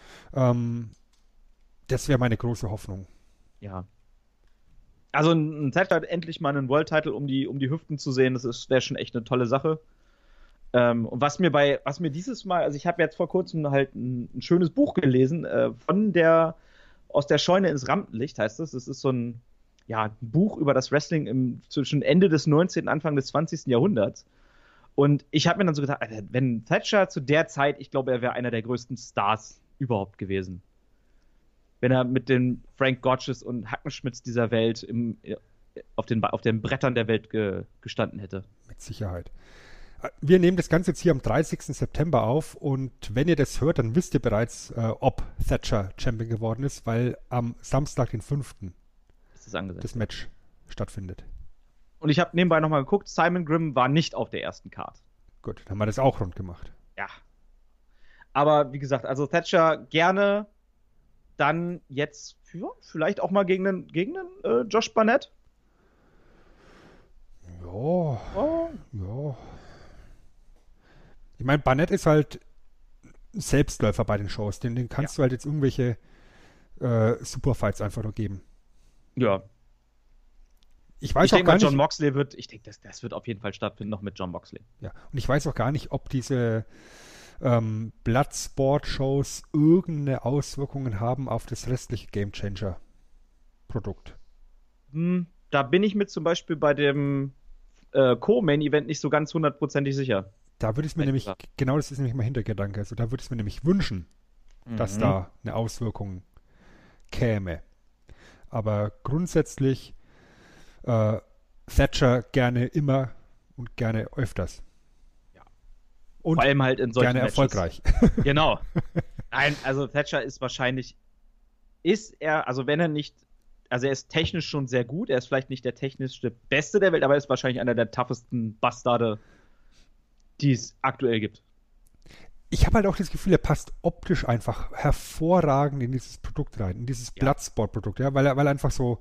[SPEAKER 2] Das wäre meine große Hoffnung.
[SPEAKER 3] Ja. Also ein Thatcher endlich mal einen World-Title um die Hüften zu sehen, das wäre schon echt eine tolle Sache. Und was mir dieses Mal, also ich habe jetzt vor kurzem halt ein schönes Buch gelesen, aus der Scheune ins Rampenlicht heißt es. Das ist so ein Buch über das Wrestling zwischen Ende des 19. Anfang des 20. Jahrhunderts. Und ich habe mir dann so gedacht, Alter, wenn Thatcher zu der Zeit, ich glaube, er wäre einer der größten Stars überhaupt gewesen. Wenn er mit den Frank Gotches und Hackenschmidts dieser Welt auf den Brettern der Welt gestanden hätte.
[SPEAKER 2] Mit Sicherheit. Wir nehmen das Ganze jetzt hier am 30. September auf und wenn ihr das hört, dann wisst ihr bereits, ob Thatcher Champion geworden ist, weil am Samstag, den 5. das Match stattfindet.
[SPEAKER 3] Und ich habe nebenbei nochmal geguckt, Simon Grimm war nicht auf der ersten Card.
[SPEAKER 2] Gut, dann haben wir das auch rund gemacht.
[SPEAKER 3] Ja. Aber wie gesagt, also Thatcher gerne dann jetzt vielleicht auch mal gegen einen Josh Barnett.
[SPEAKER 2] Ja. Ich meine, Barnett ist halt ein Selbstläufer bei den Shows. Den kannst du halt jetzt irgendwelche Superfights einfach nur geben.
[SPEAKER 3] Ja.
[SPEAKER 2] Ich denke mal,
[SPEAKER 3] John Moxley das wird auf jeden Fall stattfinden, noch mit John Moxley.
[SPEAKER 2] Ja, und ich weiß auch gar nicht, ob diese Bloodsport-Shows irgendeine Auswirkungen haben auf das restliche Game Changer-Produkt.
[SPEAKER 3] Da bin ich mir zum Beispiel bei dem Co-Main-Event nicht so ganz 100%ig sicher.
[SPEAKER 2] Da würde ich mir nämlich, genau das ist nämlich mein Hintergedanke, also da würde ich mir nämlich wünschen, dass da eine Auswirkung käme. Aber grundsätzlich Thatcher gerne immer und gerne öfters.
[SPEAKER 3] Ja.
[SPEAKER 2] Und
[SPEAKER 3] vor allem halt in solchen
[SPEAKER 2] gerne
[SPEAKER 3] Matches.
[SPEAKER 2] erfolgreich.
[SPEAKER 3] Genau. Nein, also Thatcher ist wahrscheinlich, also wenn er nicht, also er ist technisch schon sehr gut, er ist vielleicht nicht der technischste Beste der Welt, aber er ist wahrscheinlich einer der toughesten Bastarde, die es aktuell gibt.
[SPEAKER 2] Ich habe halt auch das Gefühl, er passt optisch einfach hervorragend in dieses Produkt rein, in dieses Bloodsport-Produkt, ja, weil er einfach so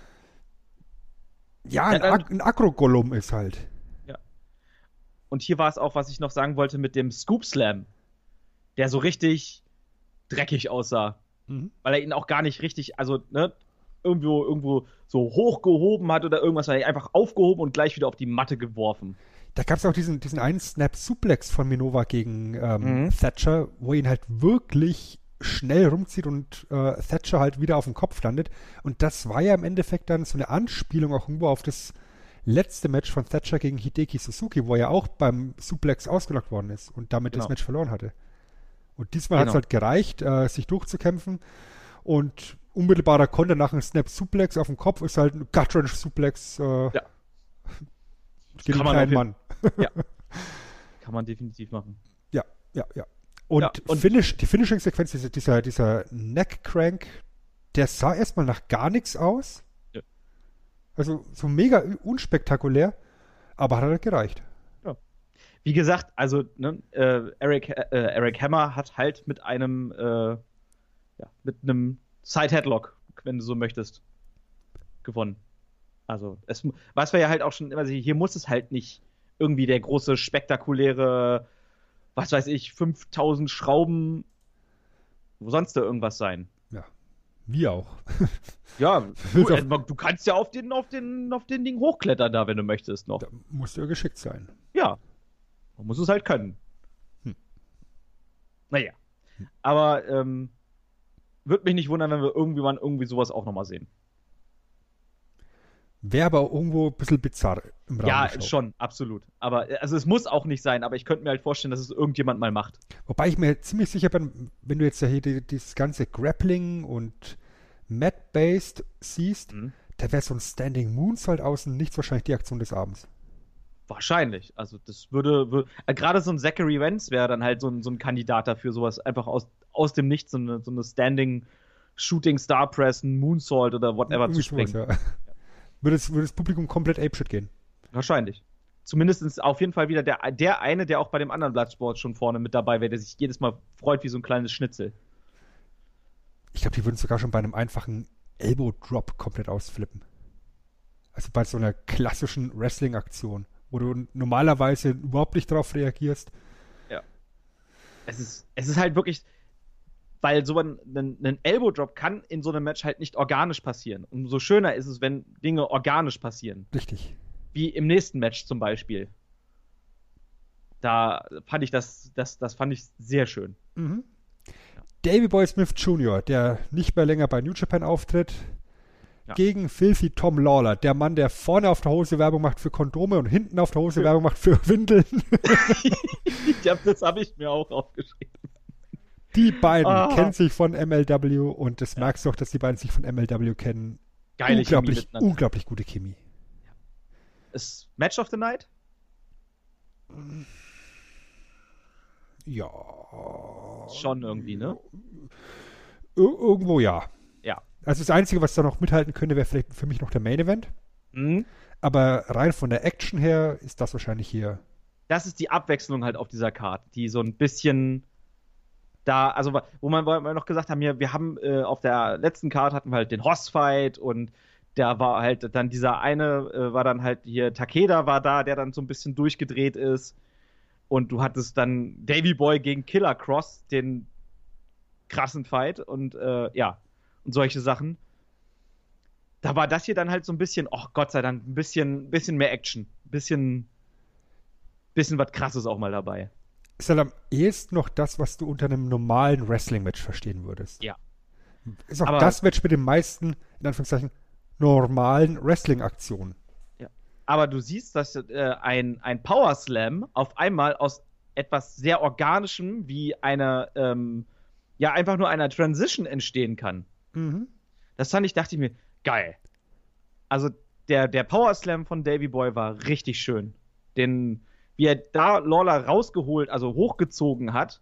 [SPEAKER 2] ein Agro-Gollum ist halt.
[SPEAKER 3] Ja. Und hier war es auch, was ich noch sagen wollte mit dem Scoop Slam, der so richtig dreckig aussah. Weil er ihn auch gar nicht richtig, also, ne, irgendwo so hochgehoben hat oder irgendwas, weil er einfach aufgehoben und gleich wieder auf die Matte geworfen.
[SPEAKER 2] Da gab es auch diesen einen Snap-Suplex von Minova gegen Thatcher, wo ihn halt wirklich schnell rumzieht und Thatcher halt wieder auf dem Kopf landet. Und das war ja im Endeffekt dann so eine Anspielung auch irgendwo auf das letzte Match von Thatcher gegen Hideki Suzuki, wo er auch beim Suplex ausgelockt worden ist und damit das Match verloren hatte. Und diesmal hat es halt gereicht, sich durchzukämpfen. Und unmittelbarer Konter nach einem Snap-Suplex auf dem Kopf ist halt ein Gut-Wrench-Suplex gegen den kleinen Mann.
[SPEAKER 3] Ja. Kann man definitiv machen.
[SPEAKER 2] Ja. Und die Finishing-Sequenz, dieser Neck-Crank, der sah erstmal nach gar nichts aus. Ja. Also so mega unspektakulär, aber hat halt gereicht.
[SPEAKER 3] Ja. Wie gesagt, also ne, Eric Hammer hat halt mit einem Side-Headlock, wenn du so möchtest, gewonnen. Also, was wir ja halt auch schon immer sehen, hier muss es halt nicht irgendwie der große, spektakuläre, was weiß ich, 5000 Schrauben, wo sonst da irgendwas sein.
[SPEAKER 2] Ja, wie auch.
[SPEAKER 3] Ja, du kannst ja auf den Ding hochklettern da, wenn du möchtest noch.
[SPEAKER 2] Da musst du ja geschickt sein.
[SPEAKER 3] Ja, man muss es halt können. Naja, aber würde mich nicht wundern, wenn wir irgendwie sowas auch nochmal sehen.
[SPEAKER 2] Wäre aber irgendwo ein bisschen bizarr im Rahmen.
[SPEAKER 3] Ja, schon, absolut. Aber also es muss auch nicht sein, aber ich könnte mir halt vorstellen, dass es irgendjemand mal macht.
[SPEAKER 2] Wobei ich mir ziemlich sicher bin, wenn du jetzt ja hier dieses ganze Grappling und Mat-Based siehst, da wäre so ein Standing Moonsault außen nichts wahrscheinlich die Aktion des Abends.
[SPEAKER 3] Wahrscheinlich. Also das würde gerade so ein Zachary Wentz wäre dann halt so ein Kandidat dafür, sowas einfach aus dem Nichts, so eine Standing Shooting Star Press, ein Moonsault oder whatever zu springen.
[SPEAKER 2] Sowas, ja. Würde das Publikum komplett apeshit gehen.
[SPEAKER 3] Wahrscheinlich. Zumindest auf jeden Fall wieder der eine, der auch bei dem anderen Bloodsport schon vorne mit dabei wäre, der sich jedes Mal freut wie so ein kleines Schnitzel.
[SPEAKER 2] Ich glaube, die würden sogar schon bei einem einfachen Elbow Drop komplett ausflippen. Also bei so einer klassischen Wrestling-Aktion, wo du normalerweise überhaupt nicht drauf reagierst.
[SPEAKER 3] Ja. Es ist halt wirklich, weil so ein Elbow Drop kann in so einem Match halt nicht organisch passieren. Umso schöner ist es, wenn Dinge organisch passieren.
[SPEAKER 2] Richtig.
[SPEAKER 3] Wie im nächsten Match zum Beispiel. Da fand ich das fand ich sehr schön.
[SPEAKER 2] Ja. Davey Boy Smith Jr., der nicht mehr länger bei New Japan auftritt, gegen Filthy Tom Lawler, der Mann, der vorne auf der Hose Werbung macht für Kondome und hinten auf der Hose Werbung macht für Windeln.
[SPEAKER 3] Das habe ich mir auch aufgeschrieben.
[SPEAKER 2] Die beiden kennen sich von MLW und das merkst du auch, dass die beiden sich von MLW kennen.
[SPEAKER 3] Geile
[SPEAKER 2] unglaublich gute Chemie.
[SPEAKER 3] Ist Match of the Night?
[SPEAKER 2] Ja.
[SPEAKER 3] Schon irgendwie, ne?
[SPEAKER 2] Irgendwo ja.
[SPEAKER 3] Ja.
[SPEAKER 2] Also das Einzige, was da noch mithalten könnte, wäre vielleicht für mich noch der Main Event. Aber rein von der Action her ist das wahrscheinlich hier.
[SPEAKER 3] Das ist die Abwechslung halt auf dieser Card, die so ein bisschen da, also wo wir noch gesagt haben, wir haben auf der letzten Card hatten wir halt den Hoss-Fight und da war halt dann dieser eine, war dann halt hier, Takeda war da, der dann so ein bisschen durchgedreht ist und du hattest dann Davey Boy gegen Killer Cross, den krassen Fight und und solche Sachen. Da war das hier dann halt so ein bisschen, Gott sei Dank, ein bisschen mehr Action, bisschen was Krasses auch mal dabei.
[SPEAKER 2] Ist halt am ehesten noch das, was du unter einem normalen Wrestling-Match verstehen würdest.
[SPEAKER 3] Ja.
[SPEAKER 2] Ist auch das Match mit den meisten, in Anführungszeichen, normalen Wrestling-Aktionen.
[SPEAKER 3] Ja. Aber du siehst, dass ein Power Slam auf einmal aus etwas sehr Organischem wie einer, einfach nur einer Transition entstehen kann. Das dachte ich mir, geil. Also der Power Slam von Davey Boy war richtig schön. Wie er da Lawler rausgeholt, also hochgezogen hat,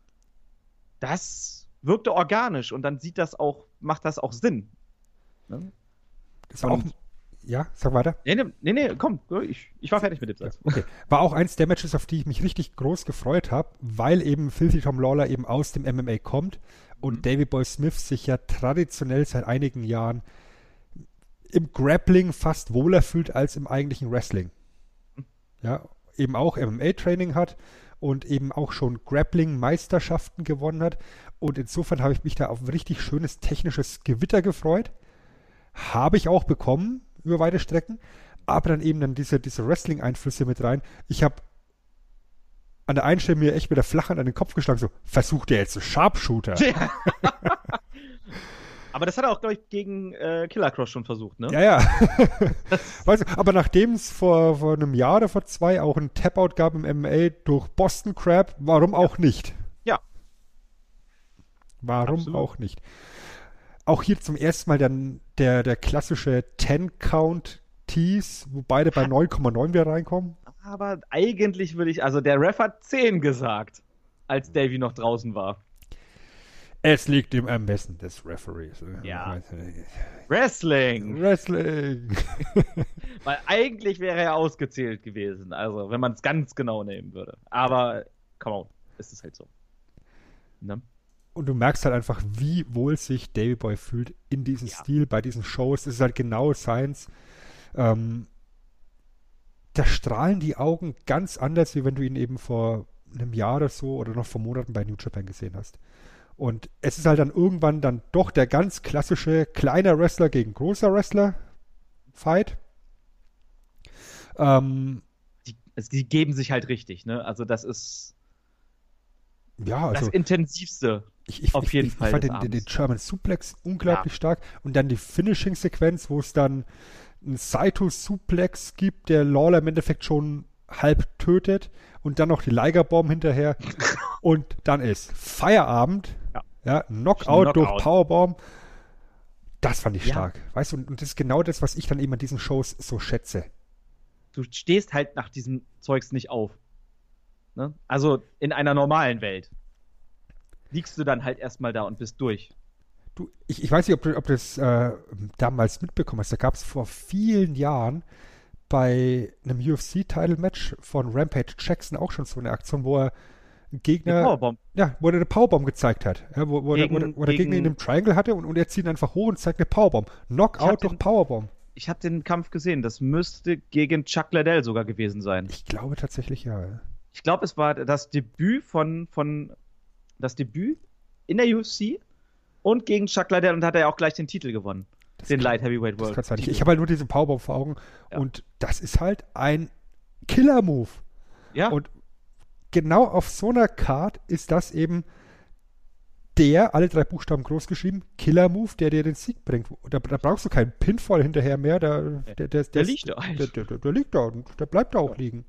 [SPEAKER 3] das wirkte organisch und dann macht das auch Sinn. Ne?
[SPEAKER 2] Das war auch, ja, sag weiter.
[SPEAKER 3] Nee, komm, ich war fertig mit dem Satz.
[SPEAKER 2] Okay. War auch eins der Matches, auf die ich mich richtig groß gefreut habe, weil eben Filthy Tom Lawler eben aus dem MMA kommt und Davey Boy Smith sich ja traditionell seit einigen Jahren im Grappling fast wohler fühlt als im eigentlichen Wrestling. Ja, eben auch MMA-Training hat und eben auch schon Grappling-Meisterschaften gewonnen hat. Und insofern habe ich mich da auf ein richtig schönes technisches Gewitter gefreut. Habe ich auch bekommen über weite Strecken, aber dann eben diese Wrestling-Einflüsse mit rein. Ich habe an der einen Stelle mir echt mit der Flachhand an den Kopf geschlagen, so, versucht der jetzt einen Sharpshooter?
[SPEAKER 3] Ja. Aber das hat er auch, glaube ich, gegen Killer Cross schon versucht, ne?
[SPEAKER 2] Ja. Weißt du, aber nachdem es vor einem Jahr oder vor 2 auch einen Tap-Out gab im MMA durch Boston Crab, warum auch nicht?
[SPEAKER 3] Ja.
[SPEAKER 2] Warum
[SPEAKER 3] Absolut.
[SPEAKER 2] auch nicht? Auch hier zum ersten Mal dann der klassische 10-Count-Tease, wo beide bei 9,9 wieder reinkommen.
[SPEAKER 3] Aber eigentlich also der Ref hat 10 gesagt, als Davey noch draußen war.
[SPEAKER 2] Es liegt im Ermessen des Referees.
[SPEAKER 3] Ja. Wrestling! Weil eigentlich wäre er ausgezählt gewesen, also wenn man es ganz genau nehmen würde. Aber, come on, ist es halt so. Ne?
[SPEAKER 2] Und du merkst halt einfach, wie wohl sich Davey Boy fühlt in diesem Stil, bei diesen Shows. Das ist halt genau seins. Da strahlen die Augen ganz anders, wie wenn du ihn eben vor einem Jahr oder so oder noch vor Monaten bei New Japan gesehen hast. Und es ist halt dann irgendwann dann doch der ganz klassische kleiner Wrestler gegen großer Wrestler-Fight.
[SPEAKER 3] Die geben sich halt richtig, ne? Also das ist das Intensivste. Auf jeden Fall.
[SPEAKER 2] Ich fand den German Suplex unglaublich stark. Und dann die Finishing-Sequenz, wo es dann einen Saito-Suplex gibt, der Lawler im Endeffekt schon halb tötet. Und dann noch die Liger Bomb hinterher. Und dann ist Feierabend. Ja, Knockout durch Powerbomb. Das fand ich stark. Weißt du, und das ist genau das, was ich dann eben an diesen Shows so schätze.
[SPEAKER 3] Du stehst halt nach diesem Zeugs nicht auf. Ne? Also in einer normalen Welt liegst du dann halt erstmal da und bist durch.
[SPEAKER 2] Du, ich weiß nicht, ob du das damals mitbekommen hast. Da gab es vor vielen Jahren bei einem UFC-Title-Match von Rampage Jackson auch schon so eine Aktion, wo er einen Gegner, wo er eine Powerbomb gezeigt hat. Ja, wo der Gegner in einem Triangle hatte und er zieht ihn einfach hoch und zeigt eine Powerbomb. Knockout durch Powerbomb.
[SPEAKER 3] Ich habe den Kampf gesehen. Das müsste gegen Chuck Liddell sogar gewesen sein.
[SPEAKER 2] Ich glaube tatsächlich, ja.
[SPEAKER 3] Ich glaube, es war das Debüt das Debüt in der UFC und gegen Chuck Liddell und hat er ja auch gleich den Titel gewonnen. Den Light Heavyweight World.
[SPEAKER 2] Ich habe halt nur diese Powerbomb vor Augen und das ist halt ein Killer-Move.
[SPEAKER 3] Ja.
[SPEAKER 2] Und genau auf so einer Card ist das eben alle 3 Buchstaben groß geschrieben, Killer-Move, der dir den Sieg bringt. Da brauchst du keinen Pinfall hinterher mehr. Der
[SPEAKER 3] liegt da.
[SPEAKER 2] Der liegt da und der bleibt da auch liegen.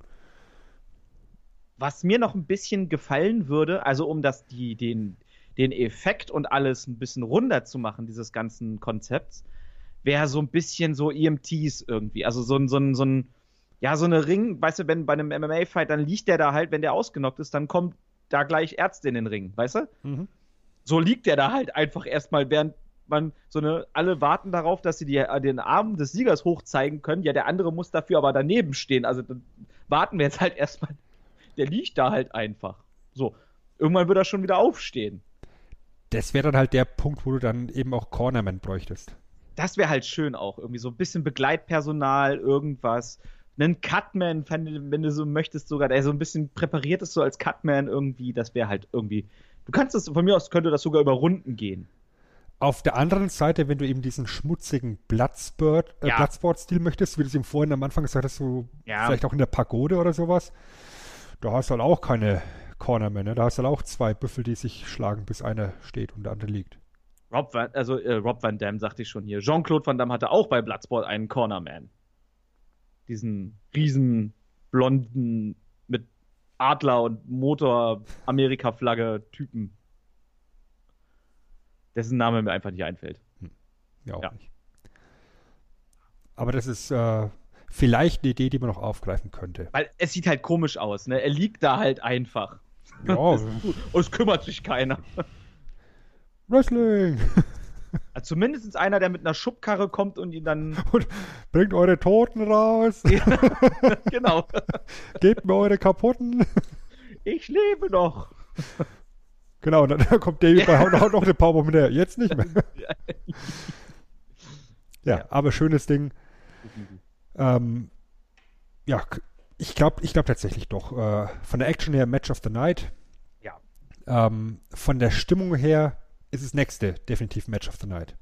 [SPEAKER 3] Was mir noch ein bisschen gefallen würde, also um den Effekt und alles ein bisschen runder zu machen, dieses ganzen Konzepts, wäre so ein bisschen so EMTs irgendwie. Also so eine Ring, weißt du, wenn bei einem MMA-Fight, dann liegt der da halt, wenn der ausgenockt ist, dann kommt da gleich Ärzte in den Ring, weißt du? Mhm. So liegt der da halt einfach erstmal, während man alle warten darauf, dass sie den Arm des Siegers hochzeigen können. Ja, der andere muss dafür aber daneben stehen. Also dann warten wir jetzt halt erstmal. Der liegt da halt einfach. So, irgendwann wird er schon wieder aufstehen.
[SPEAKER 2] Das wäre dann halt der Punkt, wo du dann eben auch Cornerman bräuchtest.
[SPEAKER 3] Das wäre halt schön auch. Irgendwie so ein bisschen Begleitpersonal, irgendwas. Einen Cutman, wenn du so möchtest, sogar, der so ein bisschen präpariert ist, so als Cutman irgendwie. Das wäre halt irgendwie. Du kannst das, von mir aus könnte das sogar über Runden gehen.
[SPEAKER 2] Auf der anderen Seite, wenn du eben diesen schmutzigen Bloodsport-Stil möchtest, wie du es ihm vorhin am Anfang gesagt hast, so vielleicht auch in der Pagode oder sowas, da hast du halt auch keine Cornermen, ne? Da hast du halt auch 2 Büffel, die sich schlagen, bis einer steht und der andere liegt.
[SPEAKER 3] Rob Van Dam sagte ich schon hier. Jean-Claude Van Damme hatte auch bei Bloodsport einen Cornerman. Diesen riesen blonden mit Adler und Motor-Amerika-Flagge-Typen. Dessen Name mir einfach nicht einfällt.
[SPEAKER 2] Ja, auch nicht. Aber das ist vielleicht eine Idee, die man noch aufgreifen könnte.
[SPEAKER 3] Weil es sieht halt komisch aus, ne? Er liegt da halt einfach.
[SPEAKER 2] Ja.
[SPEAKER 3] Und es kümmert sich keiner.
[SPEAKER 2] Wrestling!
[SPEAKER 3] Also zumindest einer, der mit einer Schubkarre kommt und ihn dann...
[SPEAKER 2] Und bringt eure Toten raus!
[SPEAKER 3] Genau.
[SPEAKER 2] Gebt mir eure kaputten!
[SPEAKER 3] Ich lebe noch!
[SPEAKER 2] Genau, und dann kommt Davey bei haut noch eine Powerbomb hinterher. Jetzt nicht mehr. Ja, aber schönes Ding. Ja, ich glaube tatsächlich doch. Von der Action her Match of the Night.
[SPEAKER 3] Ja.
[SPEAKER 2] Von der Stimmung her ist es nächste definitiv Match of the Night.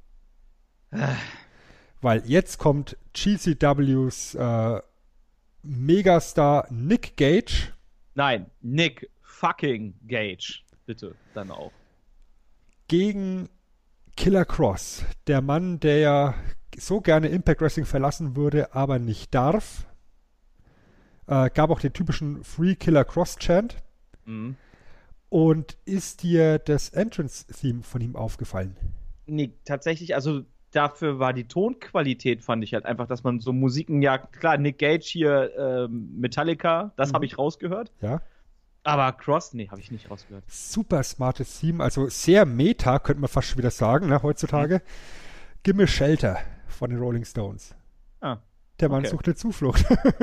[SPEAKER 2] Weil jetzt kommt GCWs Megastar Nick Gage.
[SPEAKER 3] Nein, Nick fucking Gage. Bitte, dann auch.
[SPEAKER 2] Gegen Killer Cross. Der Mann, der ja so gerne Impact Wrestling verlassen würde, aber nicht darf. Gab auch den typischen Free Killer Cross Chant.
[SPEAKER 3] Mhm.
[SPEAKER 2] Und ist dir das Entrance-Theme von ihm aufgefallen?
[SPEAKER 3] Nee, tatsächlich, also dafür war die Tonqualität, fand ich halt einfach, dass man so Musiken, ja klar, Nick Gage hier, Metallica, das habe ich rausgehört.
[SPEAKER 2] Ja.
[SPEAKER 3] Aber Cross, nee, habe ich nicht rausgehört.
[SPEAKER 2] Super smartes Theme, also sehr meta, könnte man fast schon wieder sagen, ne, heutzutage. Gimme Shelter von den Rolling Stones.
[SPEAKER 3] Ah,
[SPEAKER 2] Der Mann sucht eine Zuflucht.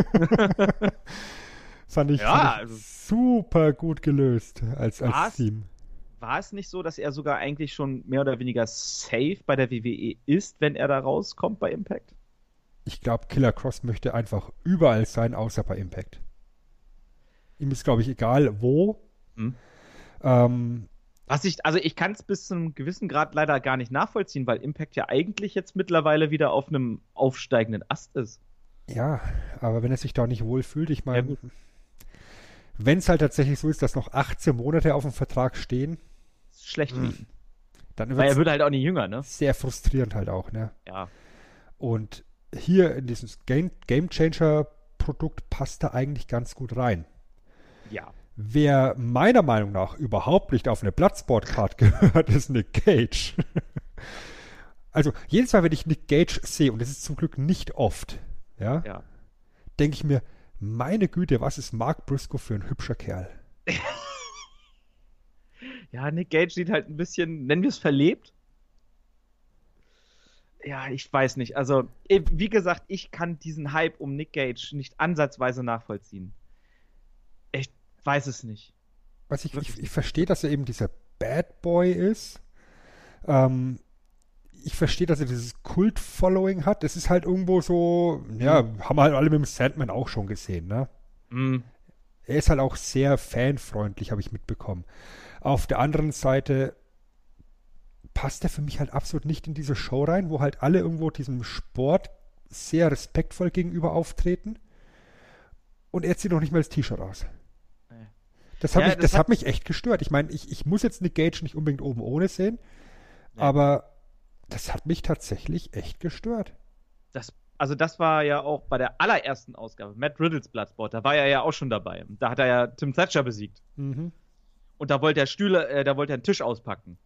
[SPEAKER 2] Fand ich super gut gelöst als Theme.
[SPEAKER 3] War es nicht so, dass er sogar eigentlich schon mehr oder weniger safe bei der WWE ist, wenn er da rauskommt bei Impact?
[SPEAKER 2] Ich glaube, Killer Cross möchte einfach überall sein, außer bei Impact. Ihm ist, glaube ich, egal wo.
[SPEAKER 3] Ich kann es bis zu einem gewissen Grad leider gar nicht nachvollziehen, weil Impact ja eigentlich jetzt mittlerweile wieder auf einem aufsteigenden Ast ist.
[SPEAKER 2] Ja, aber wenn er sich da nicht wohl fühlt, ich meine, wenn es halt tatsächlich so ist, dass noch 18 Monate auf dem Vertrag stehen,
[SPEAKER 3] ist schlecht für ihn.
[SPEAKER 2] Dann
[SPEAKER 3] weil er wird halt auch nicht jünger, ne?
[SPEAKER 2] Sehr frustrierend halt auch, ne?
[SPEAKER 3] Ja.
[SPEAKER 2] Und hier in dieses Game Changer Produkt passt er eigentlich ganz gut rein.
[SPEAKER 3] Ja.
[SPEAKER 2] Wer meiner Meinung nach überhaupt nicht auf eine Bloodsport-Card gehört, ist Nick Gage. Also jedes Mal, wenn ich Nick Gage sehe, und das ist zum Glück nicht oft, ja. Denke ich mir, meine Güte, was ist Mark Briscoe für ein hübscher Kerl?
[SPEAKER 3] Ja, Nick Gage sieht halt ein bisschen, nennen wir es verlebt? Ja, ich weiß nicht. Also, wie gesagt, ich kann diesen Hype um Nick Gage nicht ansatzweise nachvollziehen. Ich weiß es nicht.
[SPEAKER 2] Was ich verstehe, dass er eben dieser Bad Boy ist. Ich verstehe, dass er dieses Kult-Following hat. Das ist halt irgendwo so, haben wir halt alle mit dem Sandman auch schon gesehen, ne? Er ist halt auch sehr fanfreundlich, habe ich mitbekommen. Auf der anderen Seite passt er für mich halt absolut nicht in diese Show rein, wo halt alle irgendwo diesem Sport sehr respektvoll gegenüber auftreten. Und er zieht noch nicht mal das T-Shirt aus. Das hat mich echt gestört. Ich meine, ich muss jetzt Nick Gage nicht unbedingt oben ohne sehen, aber das hat mich tatsächlich echt gestört.
[SPEAKER 3] Das war ja auch bei der allerersten Ausgabe, Matt Riddles Bloodsport, da war er ja auch schon dabei. Da hat er ja Tim Thatcher besiegt. Und da wollte er einen Tisch auspacken.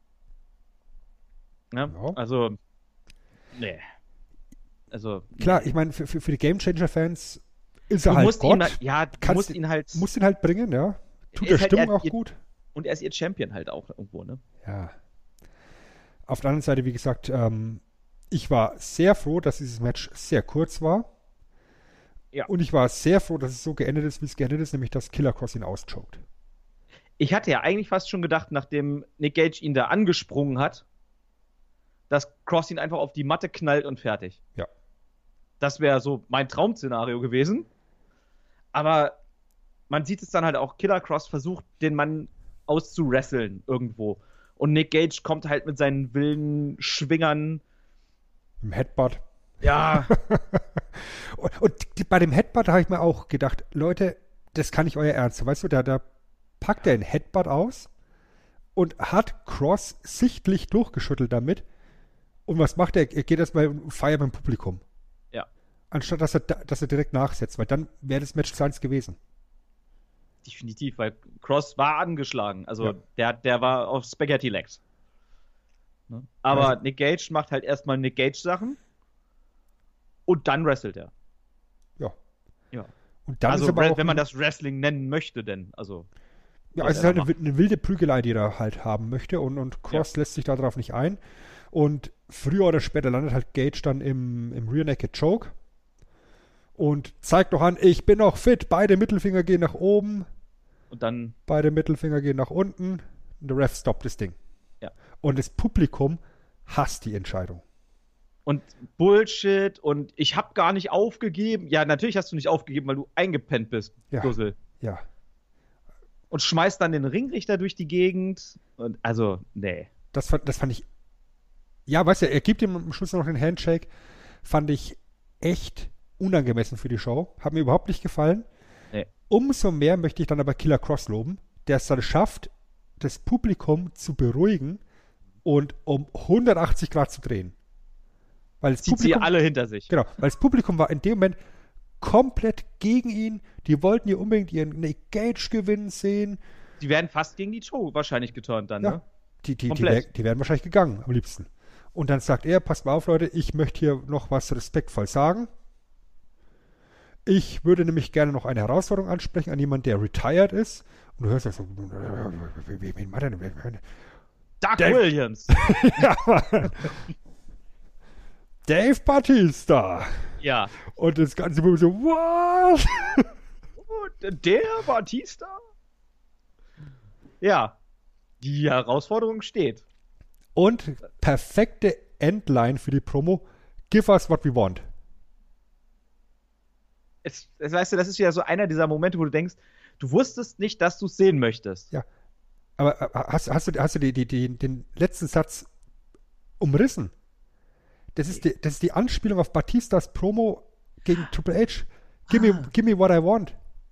[SPEAKER 3] Ja? Also, nee. Also,
[SPEAKER 2] klar, ich meine, für die Game Changer-Fans ist er halt Gott.
[SPEAKER 3] Musst ihn
[SPEAKER 2] halt bringen, ja. Tut der Stimmung auch gut.
[SPEAKER 3] Und er ist ihr Champion halt auch irgendwo, ne?
[SPEAKER 2] Ja. Auf der anderen Seite, wie gesagt, ich war sehr froh, dass dieses Match sehr kurz war.
[SPEAKER 3] Ja.
[SPEAKER 2] Und ich war sehr froh, dass es so geendet ist, wie es geendet ist, nämlich dass Killer Cross ihn auschoked.
[SPEAKER 3] Ich hatte ja eigentlich fast schon gedacht, nachdem Nick Gage ihn da angesprungen hat, dass Cross ihn einfach auf die Matte knallt und fertig.
[SPEAKER 2] Ja.
[SPEAKER 3] Das wäre so mein Traum-Szenario gewesen. Aber man sieht es dann halt auch, Killer Cross versucht, den Mann auszuwresteln irgendwo. Und Nick Gage kommt halt mit seinen wilden Schwingern.
[SPEAKER 2] Im Headbutt.
[SPEAKER 3] Ja.
[SPEAKER 2] und bei dem Headbutt habe ich mir auch gedacht, Leute, das kann nicht euer Ernst sein. Weißt du, da packt er ein Headbutt aus und hat Cross sichtlich durchgeschüttelt damit. Und was macht er? Er geht erstmal und feiert beim Publikum.
[SPEAKER 3] Ja.
[SPEAKER 2] Anstatt dass er direkt nachsetzt, weil dann wäre das Match 2-1 gewesen.
[SPEAKER 3] Definitiv, weil Cross war angeschlagen. Also der war auf Spaghetti Legs. Ne? Aber Nick Gage macht halt erstmal Nick Gage Sachen. Und dann wrestelt er.
[SPEAKER 2] Ja.
[SPEAKER 3] Ja.
[SPEAKER 2] Und dann
[SPEAKER 3] also,
[SPEAKER 2] ist aber auch
[SPEAKER 3] wenn man das Wrestling nennen möchte, denn. Also,
[SPEAKER 2] ja, es ist halt eine wilde Prügelei, die er halt haben möchte. Und Cross lässt sich darauf nicht ein. Und früher oder später landet halt Gage dann im Rear Naked Choke. Und zeigt doch an, ich bin noch fit. Beide Mittelfinger gehen nach oben.
[SPEAKER 3] Und dann.
[SPEAKER 2] Beide Mittelfinger gehen nach unten. Und der Ref stoppt das Ding.
[SPEAKER 3] Ja.
[SPEAKER 2] Und das Publikum hasst die Entscheidung.
[SPEAKER 3] Und Bullshit und ich habe gar nicht aufgegeben. Ja, natürlich hast du nicht aufgegeben, weil du eingepennt bist, Dussel.
[SPEAKER 2] Ja.
[SPEAKER 3] Und schmeißt dann den Ringrichter durch die Gegend. Und also, nee.
[SPEAKER 2] Das fand ich. Ja, weißt du, er gibt ihm am Schluss noch den Handshake. Fand ich echt unangemessen für die Show. Hat mir überhaupt nicht gefallen.
[SPEAKER 3] Nee.
[SPEAKER 2] Umso mehr möchte ich dann aber Killer Cross loben, der es dann schafft, das Publikum zu beruhigen und um 180 Grad zu drehen. Weil das
[SPEAKER 3] Zieht sie alle hinter sich.
[SPEAKER 2] Genau, weil das Publikum war in dem Moment komplett gegen ihn. Die wollten hier unbedingt ihren Nick Gage gewinnen sehen.
[SPEAKER 3] Die werden fast gegen die Show wahrscheinlich geturnt dann,
[SPEAKER 2] ja,
[SPEAKER 3] ne?
[SPEAKER 2] Die wären wahrscheinlich gegangen am liebsten. Und dann sagt er, passt mal auf, Leute, ich möchte hier noch was respektvoll sagen. Ich würde nämlich gerne noch eine Herausforderung ansprechen an jemanden, der retired ist. Und du hörst ja so, wen macht er denn?
[SPEAKER 3] Doug Williams.
[SPEAKER 2] Ja, Mann. Dave Bautista.
[SPEAKER 3] Ja.
[SPEAKER 2] Und das ganze Publikum so, what?
[SPEAKER 3] Der Bautista? Ja. Die Herausforderung steht.
[SPEAKER 2] Und perfekte Endline für die Promo. Give us what we want.
[SPEAKER 3] Weißt du, das ist ja so einer dieser Momente, wo du denkst, du wusstest nicht, dass du es sehen möchtest.
[SPEAKER 2] Ja. Aber hast du den letzten Satz umrissen? Das ist die Anspielung auf Batistas Promo gegen Triple H. Give me what I want.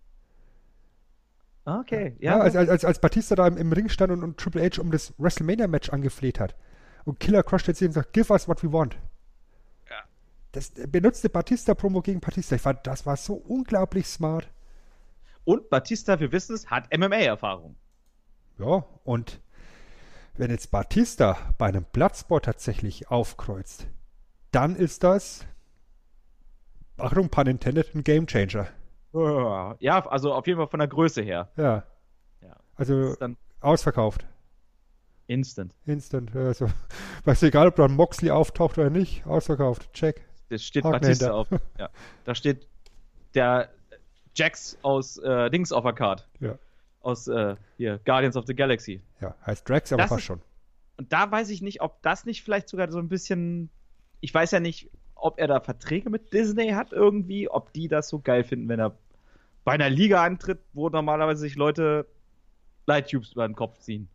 [SPEAKER 3] Okay,
[SPEAKER 2] ja. Als Batista da im Ring stand und Triple H um das WrestleMania-Match angefleht hat. Und Killer Cross stellt sich und sagt, give us what we want.
[SPEAKER 3] Ja.
[SPEAKER 2] Das benutzte Batista-Promo gegen Batista. Ich fand, das war so unglaublich smart.
[SPEAKER 3] Und Batista, wir wissen es, hat MMA-Erfahrung.
[SPEAKER 2] Ja, und wenn jetzt Batista bei einem Bloodsport tatsächlich aufkreuzt, dann ist das, Achtung, pun intended, ein Gamechanger.
[SPEAKER 3] Ja, also auf jeden Fall von der Größe her.
[SPEAKER 2] Ja. Also dann ausverkauft.
[SPEAKER 3] Instant.
[SPEAKER 2] Also, weißt du, egal, ob da ein Moxley auftaucht oder nicht, ausverkauft. Check.
[SPEAKER 3] Das steht Haken Batista auf. Ja. Da steht der Jax aus Dings auf der Card.
[SPEAKER 2] Ja.
[SPEAKER 3] Aus hier, Guardians of the Galaxy.
[SPEAKER 2] Ja, heißt Drax, aber fast schon.
[SPEAKER 3] Und da weiß ich nicht, ob das nicht vielleicht sogar so ein bisschen, ich weiß ja nicht, ob er da Verträge mit Disney hat irgendwie, ob die das so geil finden, wenn er bei einer Liga antritt, wo normalerweise sich Leute Lighttubes über den Kopf ziehen.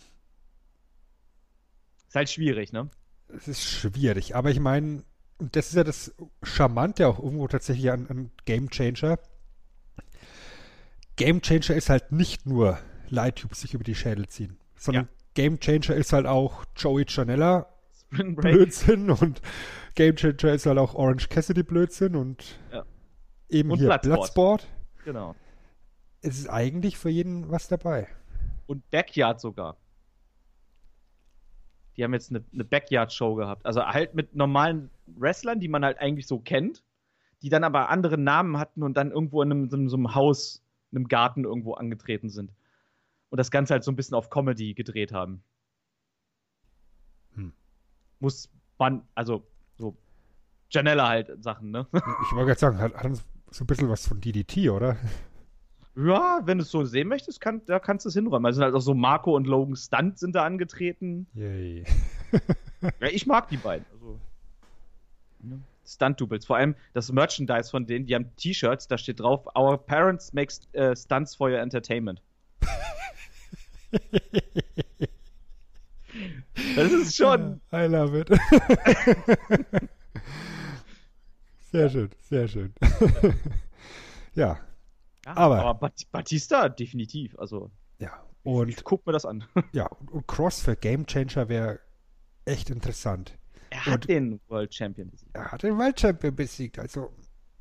[SPEAKER 3] Ist halt schwierig, ne?
[SPEAKER 2] Es ist schwierig, aber ich meine, und das ist ja das Charmante auch irgendwo tatsächlich an Game Changer. Game Changer ist halt nicht nur Lighttubes sich über die Schädel ziehen, sondern Game Changer ist halt auch Joey Janela Blödsinn und Game Changer ist halt auch Orange Cassidy Blödsinn und eben und hier Bloodsport.
[SPEAKER 3] Genau.
[SPEAKER 2] Es ist eigentlich für jeden was dabei.
[SPEAKER 3] Und Backyard sogar. Die haben jetzt eine Backyard-Show gehabt. Also halt mit normalen Wrestlern, die man halt eigentlich so kennt, die dann aber andere Namen hatten und dann irgendwo in so einem Haus, in einem Garten irgendwo angetreten sind. Und das Ganze halt so ein bisschen auf Comedy gedreht haben. Muss man, also so Janela halt Sachen, ne?
[SPEAKER 2] Ich wollte gerade sagen, hat so ein bisschen was von DDT, oder?
[SPEAKER 3] Ja, wenn du es so sehen möchtest, da kannst du es hinräumen. Also halt auch so Marco und Logan Stunt sind da angetreten.
[SPEAKER 2] Yay.
[SPEAKER 3] Ja, ich mag die beiden. Also, ne? Stunt-Doubles. Vor allem das Merchandise von denen, die haben T-Shirts, da steht drauf, Our parents make stunts for your entertainment. Das ist schon...
[SPEAKER 2] I love it. Sehr schön, sehr schön. Ja.
[SPEAKER 3] Aber Batista definitiv, also
[SPEAKER 2] und
[SPEAKER 3] ich guck mir das an.
[SPEAKER 2] Ja, und Cross für Game Changer wäre echt interessant.
[SPEAKER 3] Er hat den World Champion besiegt.
[SPEAKER 2] Er hat den World Champion besiegt, also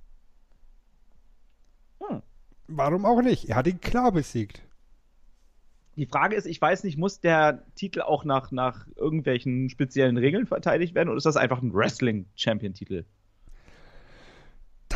[SPEAKER 2] warum auch nicht? Er hat ihn klar besiegt.
[SPEAKER 3] Die Frage ist, ich weiß nicht, muss der Titel auch nach irgendwelchen speziellen Regeln verteidigt werden oder ist das einfach ein Wrestling-Champion-Titel?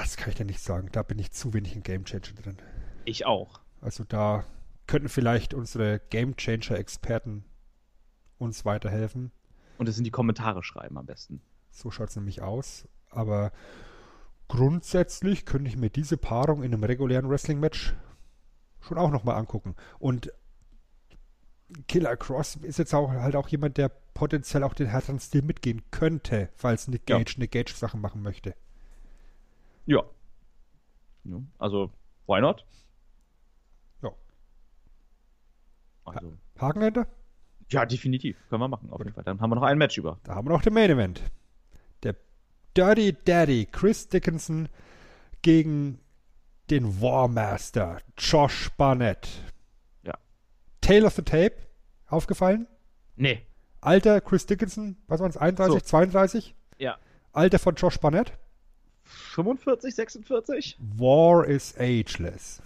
[SPEAKER 2] Das kann ich dir nicht sagen. Da bin ich zu wenig in Game Changer drin.
[SPEAKER 3] Ich auch.
[SPEAKER 2] Also da könnten vielleicht unsere Game Changer-Experten uns weiterhelfen.
[SPEAKER 3] Und es in die Kommentare schreiben am besten.
[SPEAKER 2] So schaut es nämlich aus. Aber grundsätzlich könnte ich mir diese Paarung in einem regulären Wrestling-Match schon auch nochmal angucken. Und Killer Cross ist jetzt auch halt auch jemand, der potenziell auch den härteren Stil mitgehen könnte, falls Nick Gage eine Gage-Sache machen möchte.
[SPEAKER 3] Ja. Also, why not?
[SPEAKER 2] Ja.
[SPEAKER 3] Also,
[SPEAKER 2] Haken hinter?
[SPEAKER 3] ja, definitiv. Können wir machen, auf jeden Fall. Dann haben wir noch ein Match über.
[SPEAKER 2] Da haben wir noch den Main Event. Der Dirty Daddy Chris Dickinson gegen den War Master Josh Barnett.
[SPEAKER 3] Ja.
[SPEAKER 2] Tale of the Tape. Aufgefallen?
[SPEAKER 3] Nee.
[SPEAKER 2] Alter Chris Dickinson, was waren es? 31,
[SPEAKER 3] So.
[SPEAKER 2] 32?
[SPEAKER 3] Ja.
[SPEAKER 2] Alter von Josh Barnett?
[SPEAKER 3] 45, 46?
[SPEAKER 2] War is ageless.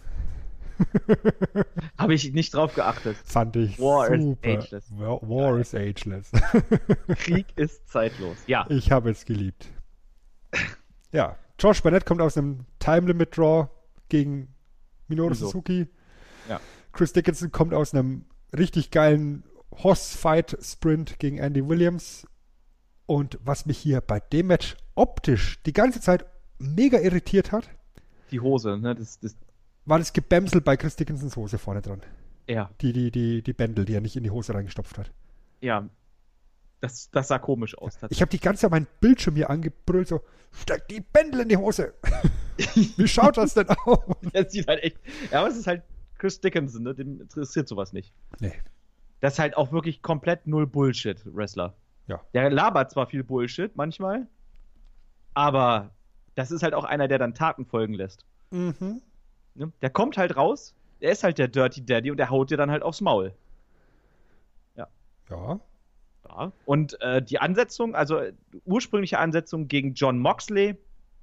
[SPEAKER 3] Habe ich nicht drauf geachtet.
[SPEAKER 2] Fand ich
[SPEAKER 3] War is
[SPEAKER 2] super.
[SPEAKER 3] ageless.
[SPEAKER 2] War is ageless.
[SPEAKER 3] Krieg ist zeitlos. Ja.
[SPEAKER 2] Ich habe es geliebt. Ja, Josh Barnett kommt aus einem Time Limit Draw gegen Minoru
[SPEAKER 3] Wieso?
[SPEAKER 2] Suzuki.
[SPEAKER 3] Ja.
[SPEAKER 2] Chris Dickinson kommt aus einem richtig geilen Hoss-Fight-Sprint gegen Andy Williams. Und was mich hier bei dem Match optisch die ganze Zeit mega irritiert hat,
[SPEAKER 3] Die Hose, ne? Das,
[SPEAKER 2] war das Gebämsel bei Chris Dickinsons Hose vorne dran.
[SPEAKER 3] ja.
[SPEAKER 2] Die Bändel, die er nicht in die Hose reingestopft hat.
[SPEAKER 3] Ja. Das sah komisch aus.
[SPEAKER 2] Ich habe die ganze Zeit meinen Bildschirm hier angebrüllt, so, steck die Bändel in die Hose. Wie schaut das denn aus?
[SPEAKER 3] Das sieht halt echt. Ja, aber es ist halt Chris Dickinson, ne? Dem interessiert sowas nicht.
[SPEAKER 2] Nee.
[SPEAKER 3] Das ist halt auch wirklich komplett null Bullshit-Wrestler.
[SPEAKER 2] Ja.
[SPEAKER 3] Der labert zwar viel Bullshit manchmal, aber das ist halt auch einer, der dann Taten folgen lässt.
[SPEAKER 2] Mhm.
[SPEAKER 3] Ne? Der kommt halt raus, der ist halt der Dirty Daddy und der haut dir dann halt aufs Maul.
[SPEAKER 2] Ja.
[SPEAKER 3] Ja. Und die Ansetzung, also ursprüngliche Ansetzung gegen John Moxley,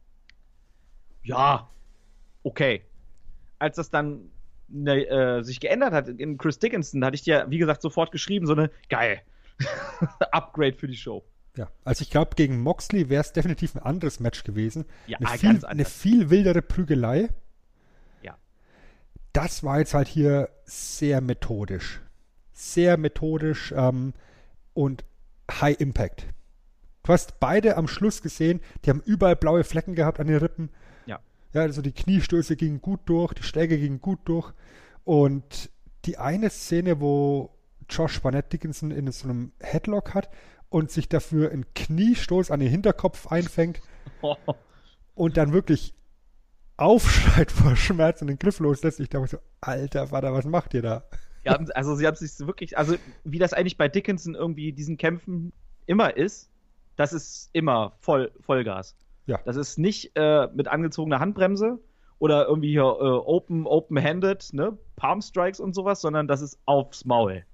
[SPEAKER 3] ja, okay. Als das dann sich geändert hat in Chris Dickinson, da hatte ich dir, wie gesagt, sofort geschrieben, so eine geil. Upgrade für die Show.
[SPEAKER 2] Ja, also ich glaube, gegen Moxley wäre es definitiv ein anderes Match gewesen.
[SPEAKER 3] Ja,
[SPEAKER 2] eine,
[SPEAKER 3] ganz
[SPEAKER 2] viel,
[SPEAKER 3] anders.
[SPEAKER 2] eine viel wildere Prügelei.
[SPEAKER 3] Ja.
[SPEAKER 2] Das war jetzt halt hier sehr methodisch. Sehr methodisch und High Impact. Du hast beide am Schluss gesehen, die haben überall blaue Flecken gehabt an den Rippen.
[SPEAKER 3] Ja.
[SPEAKER 2] Ja, also die Kniestöße gingen gut durch, die Schläge gingen gut durch. Und die eine Szene, wo Josh Barnett Dickinson in so einem Headlock hat und sich dafür einen Kniestoß an den Hinterkopf einfängt und dann wirklich aufschreit vor Schmerz und den Griff loslässt. Ich dachte so, alter Vater, was macht ihr da?
[SPEAKER 3] Ja, also sie haben sich wirklich, also wie das eigentlich bei Dickinson irgendwie diesen Kämpfen immer ist, das ist immer Vollgas.
[SPEAKER 2] Ja.
[SPEAKER 3] Das ist nicht mit angezogener Handbremse oder irgendwie hier open-handed, ne, Palm Strikes und sowas, sondern das ist aufs Maul.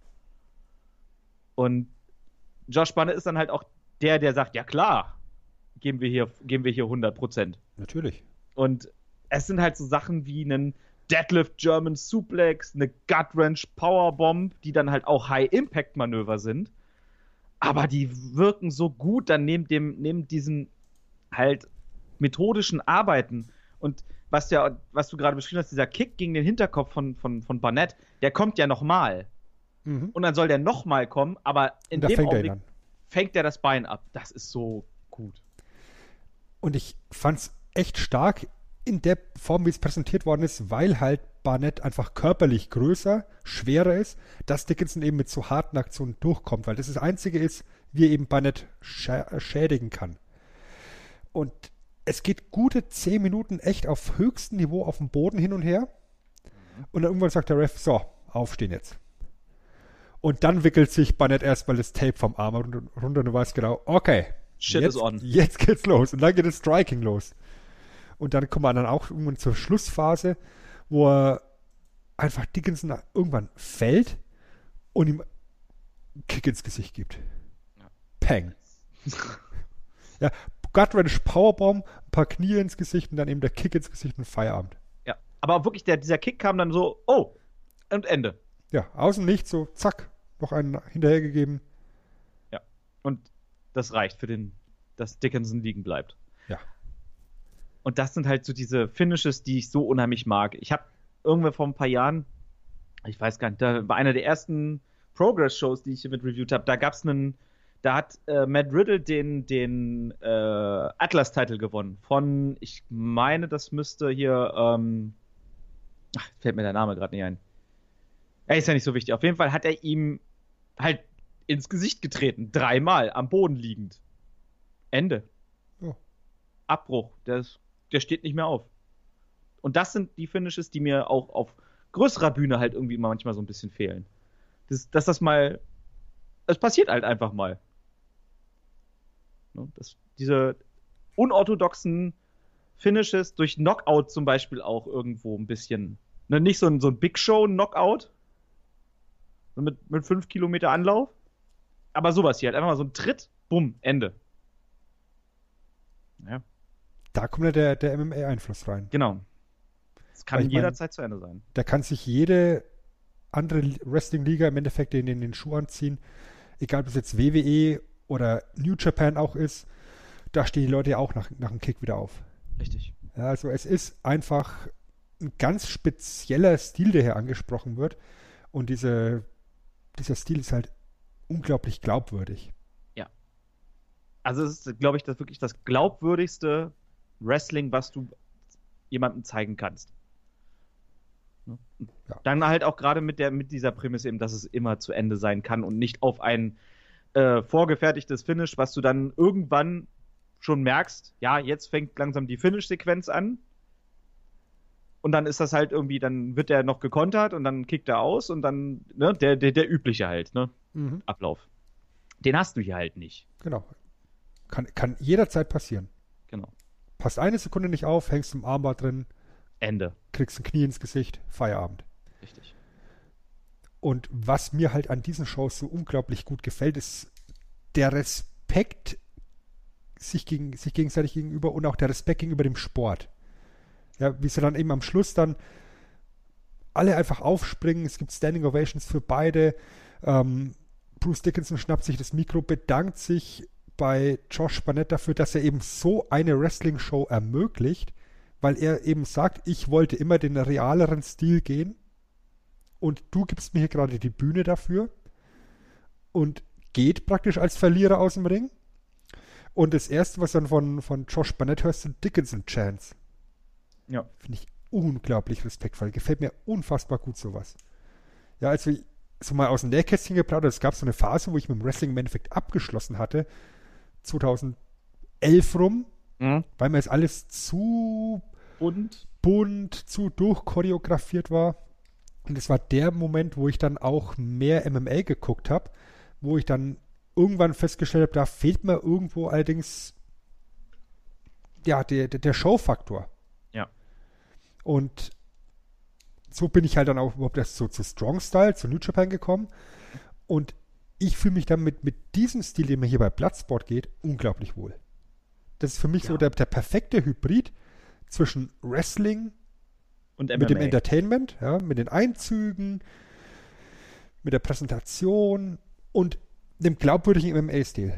[SPEAKER 3] Und Josh Barnett ist dann halt auch der sagt, ja klar, geben wir hier 100%.
[SPEAKER 2] Natürlich.
[SPEAKER 3] Und es sind halt so Sachen wie einen Deadlift German Suplex, eine Gut-Wrench Powerbomb, die dann halt auch High-Impact-Manöver sind. Aber die wirken so gut dann neben diesen halt methodischen Arbeiten. Und was du gerade beschrieben hast, dieser Kick gegen den Hinterkopf von Barnett, der kommt ja nochmal.
[SPEAKER 2] Mhm.
[SPEAKER 3] Und dann soll der nochmal kommen, aber in dem Augenblick fängt der das Bein ab. Das ist so gut.
[SPEAKER 2] Und ich fand's echt stark in der Form, wie es präsentiert worden ist, weil halt Barnett einfach körperlich größer, schwerer ist, dass Dickinson eben mit so harten Aktionen durchkommt, weil das Einzige ist, wie er eben Barnett schädigen kann. Und es geht gute 10 Minuten echt auf höchstem Niveau auf dem Boden hin und her. Und dann irgendwann sagt der Ref, so, aufstehen jetzt. Und dann wickelt sich Barnett erstmal das Tape vom Arm runter und du weißt genau, okay,
[SPEAKER 3] Shit
[SPEAKER 2] jetzt,
[SPEAKER 3] is on.
[SPEAKER 2] Jetzt geht's los. Und dann geht das Striking los. Und dann kommen wir dann auch irgendwann zur Schlussphase, wo er einfach Dickinson irgendwann fällt und ihm einen Kick ins Gesicht gibt.
[SPEAKER 3] Ja.
[SPEAKER 2] Peng. Ja, Gut-Wrench Powerbomb, ein paar Knie ins Gesicht und dann eben der Kick ins Gesicht und Feierabend.
[SPEAKER 3] Ja, aber wirklich, dieser Kick kam dann so, oh, und Ende.
[SPEAKER 2] Ja, außen nichts, so zack, noch einen hinterhergegeben.
[SPEAKER 3] Ja, und das reicht dass Dickinson liegen bleibt.
[SPEAKER 2] Ja.
[SPEAKER 3] Und das sind halt so diese Finishes, die ich so unheimlich mag. Ich habe irgendwann vor ein paar Jahren, ich weiß gar nicht, da war einer der ersten Progress-Shows, die ich hier mit reviewed habe, da hat Matt Riddle den Atlas-Title gewonnen. Von, ich meine, das müsste hier, fällt mir der Name gerade nicht ein. Ist ja nicht so wichtig. Auf jeden Fall hat er ihm halt ins Gesicht getreten. 3-mal, am Boden liegend. Ende.
[SPEAKER 2] Ja.
[SPEAKER 3] Abbruch. Der steht nicht mehr auf. Und das sind die Finishes, die mir auch auf größerer Bühne halt irgendwie immer manchmal so ein bisschen fehlen. Es passiert halt einfach mal. Diese unorthodoxen Finishes durch Knockout zum Beispiel auch irgendwo ein bisschen. Ne, nicht so ein Big Show-Knockout. Mit 5 Kilometer Anlauf. Aber sowas hier halt. Einfach mal so ein Tritt, bumm, Ende. Ja.
[SPEAKER 2] Da kommt ja der MMA-Einfluss rein.
[SPEAKER 3] Genau. Das kann jederzeit zu Ende sein.
[SPEAKER 2] Da kann sich jede andere Wrestling-Liga im Endeffekt in den Schuh anziehen. Egal, ob es jetzt WWE oder New Japan auch ist. Da stehen die Leute ja auch nach dem Kick wieder auf.
[SPEAKER 3] Richtig.
[SPEAKER 2] Ja, also es ist einfach ein ganz spezieller Stil, der hier angesprochen wird. Und dieser Stil ist halt unglaublich glaubwürdig.
[SPEAKER 3] Ja. Also es ist, glaube ich, wirklich das glaubwürdigste Wrestling, was du jemandem zeigen kannst. Ja. Dann halt auch gerade mit dieser Prämisse eben, dass es immer zu Ende sein kann und nicht auf ein vorgefertigtes Finish, was du dann irgendwann schon merkst, ja, jetzt fängt langsam die Finish-Sequenz an und dann ist das halt irgendwie, dann wird der noch gekontert und dann kickt er aus und dann, ne, der übliche halt, ne, Ablauf. Den hast du hier halt nicht.
[SPEAKER 2] Genau. Kann jederzeit passieren.
[SPEAKER 3] Genau.
[SPEAKER 2] Passt eine Sekunde nicht auf, hängst im Armband drin.
[SPEAKER 3] Ende.
[SPEAKER 2] Kriegst ein Knie ins Gesicht, Feierabend.
[SPEAKER 3] Richtig.
[SPEAKER 2] Und was mir halt an diesen Shows so unglaublich gut gefällt, ist der Respekt sich gegenseitig gegenüber und auch der Respekt gegenüber dem Sport. Ja, wie sie dann eben am Schluss dann alle einfach aufspringen. Es gibt Standing Ovations für beide. Bruce Dickinson schnappt sich das Mikro, bedankt sich bei Josh Barnett dafür, dass er eben so eine Wrestling-Show ermöglicht, weil er eben sagt, ich wollte immer den realeren Stil gehen und du gibst mir hier gerade die Bühne dafür und geht praktisch als Verlierer aus dem Ring. Und das Erste, was dann von Josh Barnett hörst, sind Dickinson-Chants.
[SPEAKER 3] Ja.
[SPEAKER 2] Finde ich unglaublich respektvoll. Gefällt mir unfassbar gut sowas. Ja, als wir so mal aus dem Nähkästchen geplaudert, es gab so eine Phase, wo ich mit dem Wrestling im Endeffekt abgeschlossen hatte, 2011 rum, weil mir jetzt alles zu bunt, zu durchchoreografiert war. Und es war der Moment, wo ich dann auch mehr MMA geguckt habe, wo ich dann irgendwann festgestellt habe, da fehlt mir irgendwo allerdings ja, der Show-Faktor.
[SPEAKER 3] Ja.
[SPEAKER 2] Und so bin ich halt dann auch überhaupt erst so zu Strong Style, zu New Japan gekommen. Und ich fühle mich dann mit diesem Stil, den mir hier bei Bloodsport geht, unglaublich wohl. Das ist für mich so der perfekte Hybrid zwischen Wrestling
[SPEAKER 3] und
[SPEAKER 2] mit dem Entertainment, ja, mit den Einzügen, mit der Präsentation und dem glaubwürdigen MMA-Stil.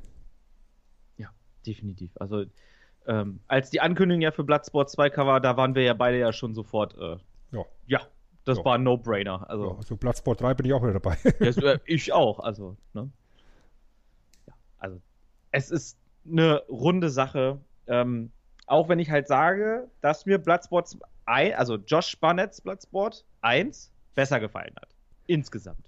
[SPEAKER 3] Ja, definitiv. Also als die Ankündigung ja für Bloodsport 2 war, da waren wir ja beide ja schon sofort das war ein No-Brainer. Also
[SPEAKER 2] Bloodsport 3 bin ich auch wieder dabei.
[SPEAKER 3] Ich auch, also, ne? Ja, also es ist eine runde Sache. Auch wenn ich halt sage, dass mir Bloodsport 1, also Josh Barnetts Bloodsport 1 besser gefallen hat. Insgesamt.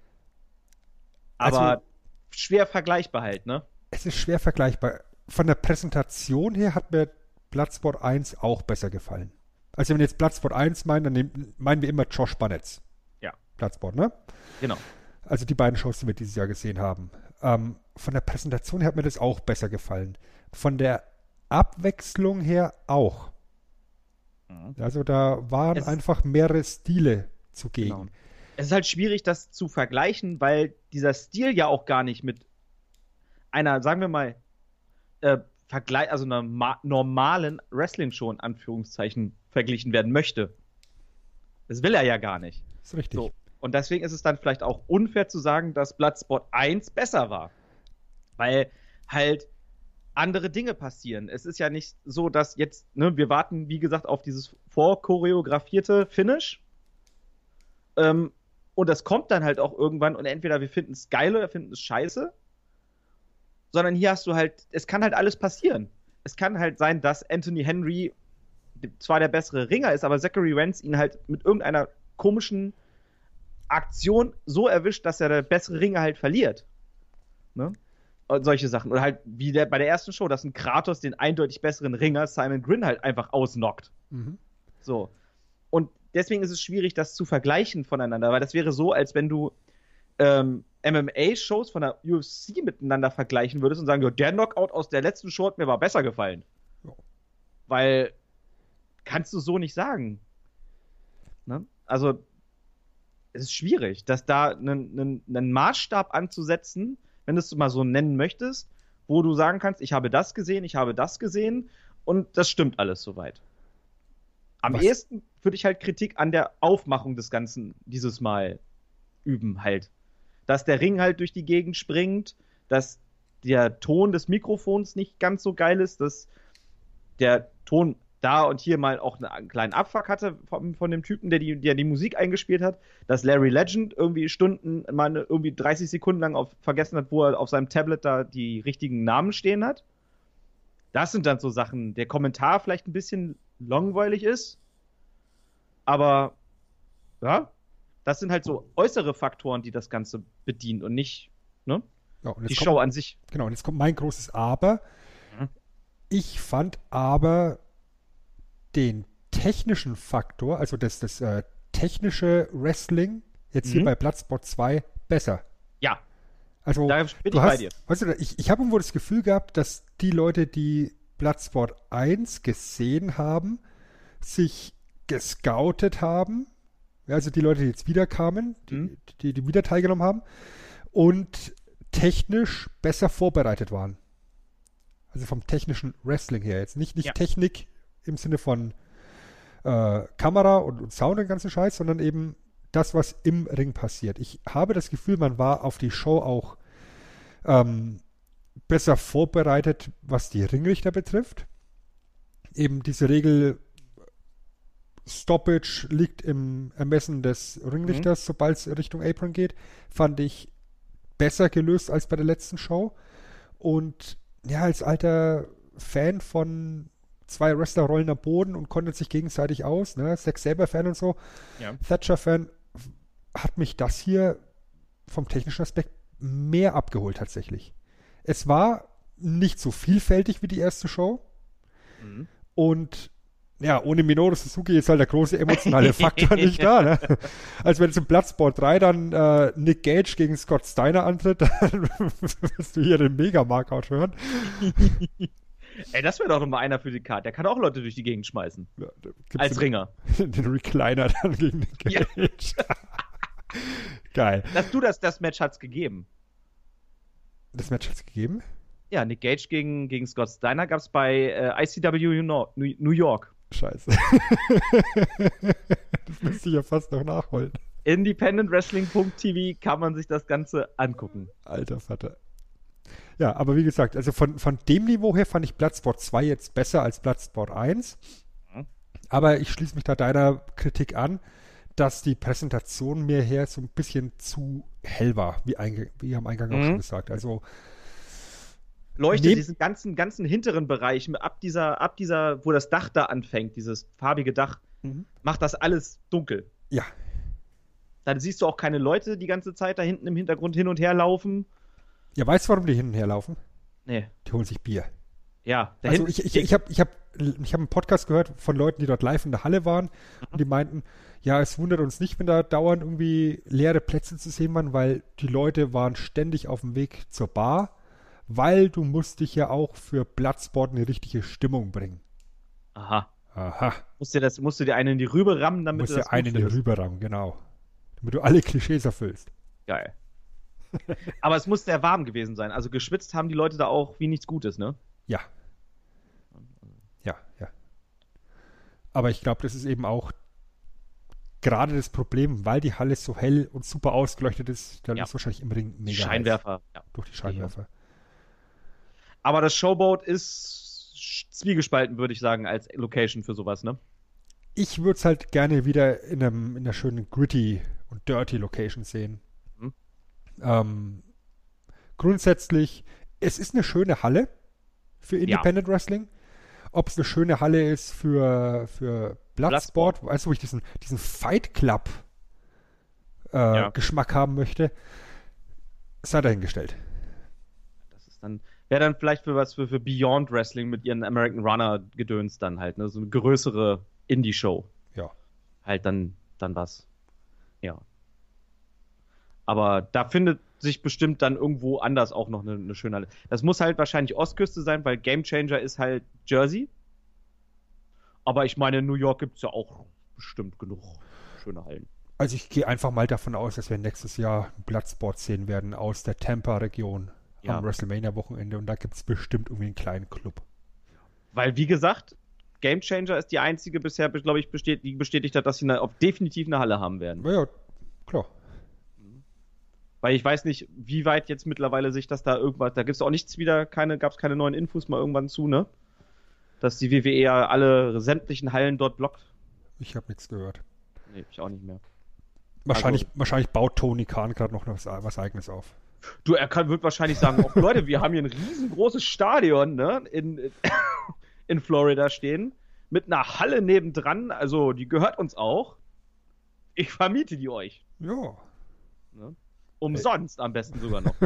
[SPEAKER 3] Aber also, schwer vergleichbar halt, ne?
[SPEAKER 2] Es ist schwer vergleichbar. Von der Präsentation her hat mir Bloodsport 1 auch besser gefallen. Also wenn wir jetzt Bloodsport 1 meinen, dann meinen wir immer Josh Barnetts.
[SPEAKER 3] Ja.
[SPEAKER 2] Bloodsport, ne?
[SPEAKER 3] Genau.
[SPEAKER 2] Also die beiden Shows, die wir dieses Jahr gesehen haben. Von der Präsentation her hat mir das auch besser gefallen. Von der Abwechslung her auch. Also da waren einfach mehrere Stile zugegen.
[SPEAKER 3] Genau. Es ist halt schwierig, das zu vergleichen, weil dieser Stil ja auch gar nicht mit einer, sagen wir mal, also einer normalen Wrestling-Show in Anführungszeichen verglichen werden möchte. Das will er ja gar nicht.
[SPEAKER 2] Das ist richtig.
[SPEAKER 3] So. Und deswegen ist es dann vielleicht auch unfair zu sagen, dass Bloodsport 1 besser war. Weil halt andere Dinge passieren. Es ist ja nicht so, dass jetzt, ne, wir warten, wie gesagt, auf dieses vorchoreografierte Finish. Und das kommt dann halt auch irgendwann und entweder wir finden es geil oder finden es scheiße. Sondern hier hast du halt, es kann halt alles passieren. Es kann halt sein, dass Anthony Henry zwar der bessere Ringer ist, aber Zachary Wentz ihn halt mit irgendeiner komischen Aktion so erwischt, dass er der bessere Ringer halt verliert. Ne? Und solche Sachen. Oder halt wie bei der ersten Show, dass ein Kratos den eindeutig besseren Ringer Simon Grin halt einfach ausnockt.
[SPEAKER 2] Mhm.
[SPEAKER 3] So. Und deswegen ist es schwierig, das zu vergleichen voneinander, weil das wäre so, als wenn du MMA-Shows von der UFC miteinander vergleichen würdest und sagen, ja, der Knockout aus der letzten Show hat mir aber besser gefallen.
[SPEAKER 2] Ja.
[SPEAKER 3] Weil kannst du so nicht sagen. Ne? Also es ist schwierig, dass da einen Maßstab anzusetzen, wenn du es mal so nennen möchtest, wo du sagen kannst, ich habe das gesehen und das stimmt alles soweit. Am ehesten würde ich halt Kritik an der Aufmachung des Ganzen dieses Mal üben halt. Dass der Ring halt durch die Gegend springt, dass der Ton des Mikrofons nicht ganz so geil ist, dass der Ton da und hier mal auch einen kleinen Abfuck hatte von dem Typen, der die Musik eingespielt hat, dass Larry Legend irgendwie irgendwie 30 Sekunden lang vergessen hat, wo er auf seinem Tablet da die richtigen Namen stehen hat. Das sind dann so Sachen, der Kommentar vielleicht ein bisschen langweilig ist, aber ja, das sind halt so äußere Faktoren, die das Ganze bedienen und nicht, ne?
[SPEAKER 2] Ja, und
[SPEAKER 3] die Show an sich.
[SPEAKER 2] Genau, und jetzt kommt mein großes Aber. Ich fand aber den technischen Faktor, also das technische Wrestling, jetzt hier bei Bloodsport 2 besser.
[SPEAKER 3] Ja.
[SPEAKER 2] Also,
[SPEAKER 3] da bin ich bei dir.
[SPEAKER 2] Weißt du, ich habe irgendwo das Gefühl gehabt, dass die Leute, die Bloodsport 1 gesehen haben, sich gescoutet haben. Also die Leute, die jetzt wieder kamen, die wieder teilgenommen haben und technisch besser vorbereitet waren. Also vom technischen Wrestling her jetzt. Nicht Technik im Sinne von Kamera und Sound und den ganzen Scheiß, sondern eben das, was im Ring passiert. Ich habe das Gefühl, man war auf die Show auch besser vorbereitet, was die Ringrichter betrifft. Eben diese Regel Stoppage liegt im Ermessen des Ringrichters, sobald es Richtung Apron geht, fand ich besser gelöst als bei der letzten Show. Und ja, als alter Fan von zwei Wrestler rollen am Boden und konnten sich gegenseitig aus, ne? Zack Sabre-Fan und so, Thatcher-Fan, hat mich das hier vom technischen Aspekt mehr abgeholt tatsächlich. Es war nicht so vielfältig wie die erste Show und ja, ohne Minoru Suzuki ist halt der große emotionale Faktor nicht da, ne? Als wenn zum Bloodsport 3 dann Nick Gage gegen Scott Steiner antritt, dann wirst du hier den Mega-Markout hören.
[SPEAKER 3] Ey, das wäre doch nochmal einer für die Karte. Der kann auch Leute durch die Gegend schmeißen. Ja, als Ringer.
[SPEAKER 2] Den Recliner dann gegen Nick Gage. Ja. Geil.
[SPEAKER 3] Das Match hat's gegeben.
[SPEAKER 2] Das Match hat's gegeben?
[SPEAKER 3] Ja, Nick Gage gegen Scott Steiner gab's bei ICW New York.
[SPEAKER 2] Scheiße. Das müsste ich ja fast noch nachholen.
[SPEAKER 3] independentwrestling.tv kann man sich das Ganze angucken.
[SPEAKER 2] Alter Vater. Ja, aber wie gesagt, also von dem Niveau her fand ich Bloodsport 2 jetzt besser als Bloodsport 1. Aber ich schließe mich da deiner Kritik an, dass die Präsentation mir her so ein bisschen zu hell war, wie am Eingang auch schon gesagt. Also
[SPEAKER 3] leuchtet diesen ganzen hinteren Bereich ab dieser, wo das Dach da anfängt, dieses farbige Dach, macht das alles dunkel.
[SPEAKER 2] Ja.
[SPEAKER 3] Dann siehst du auch keine Leute die ganze Zeit da hinten im Hintergrund hin und her laufen.
[SPEAKER 2] Ja, weißt du, warum die hin und her laufen?
[SPEAKER 3] Nee.
[SPEAKER 2] Die holen sich Bier.
[SPEAKER 3] Ja.
[SPEAKER 2] Also ich hab einen Podcast gehört von Leuten, die dort live in der Halle waren und die meinten, ja, es wundert uns nicht, wenn da dauernd irgendwie leere Plätze zu sehen waren, weil die Leute waren ständig auf dem Weg zur Bar, weil du musst dich ja auch für Bloodsport eine richtige Stimmung bringen.
[SPEAKER 3] Aha. Musst du dir einen in die Rübe rammen, damit du das
[SPEAKER 2] musst dir einen in die Rübe rammen, genau. Damit du alle Klischees erfüllst.
[SPEAKER 3] Geil. Aber es muss sehr warm gewesen sein. Also geschwitzt haben die Leute da auch wie nichts Gutes, ne?
[SPEAKER 2] Ja. Ja. Aber ich glaube, das ist eben auch gerade das Problem, weil die Halle so hell und super ausgeleuchtet ist, dann ist wahrscheinlich im Ring mega
[SPEAKER 3] Scheinwerfer.
[SPEAKER 2] Ja. Durch die Scheinwerfer.
[SPEAKER 3] Aber das Showboat ist zwiegespalten, würde ich sagen, als Location für sowas, ne?
[SPEAKER 2] Ich würde es halt gerne wieder in einer schönen gritty und dirty Location sehen. Grundsätzlich, es ist eine schöne Halle für Independent Wrestling. Ob es eine schöne Halle ist für Bloodsport, weißt du, wo ich diesen Fight Club Geschmack haben möchte, sei dahingestellt.
[SPEAKER 3] Das ist dann, wäre dann vielleicht für was für Beyond Wrestling mit ihren American Runner Gedöns dann halt, ne? So eine größere Indie-Show.
[SPEAKER 2] Ja.
[SPEAKER 3] Halt dann was. Ja. Aber da findet sich bestimmt dann irgendwo anders auch noch eine schöne Halle. Das muss halt wahrscheinlich Ostküste sein, weil Game Changer ist halt Jersey. Aber ich meine, in New York gibt es ja auch bestimmt genug schöne Hallen.
[SPEAKER 2] Also ich gehe einfach mal davon aus, dass wir nächstes Jahr Bloodsport sehen werden aus der Tampa-Region am WrestleMania-Wochenende und da gibt es bestimmt irgendwie einen kleinen Club.
[SPEAKER 3] Weil, wie gesagt, Game Changer ist die einzige bisher, glaube ich, die bestätigt hat, dass sie definitiv eine Halle haben werden.
[SPEAKER 2] Ja, klar.
[SPEAKER 3] Weil ich weiß nicht, wie weit jetzt mittlerweile sich das da irgendwas, da gibt es auch nichts wieder, gab es keine neuen Infos mal irgendwann zu, ne? Dass die WWE ja alle sämtlichen Hallen dort blockt.
[SPEAKER 2] Ich habe nichts gehört.
[SPEAKER 3] Nee, ich auch nicht mehr.
[SPEAKER 2] Wahrscheinlich baut Tony Khan gerade noch was Eigenes auf.
[SPEAKER 3] Du, wird wahrscheinlich sagen, oh, Leute, wir haben hier ein riesengroßes Stadion, ne, in Florida stehen, mit einer Halle nebendran, also die gehört uns auch. Ich vermiete die euch.
[SPEAKER 2] Ja.
[SPEAKER 3] Ne? Umsonst am besten sogar noch.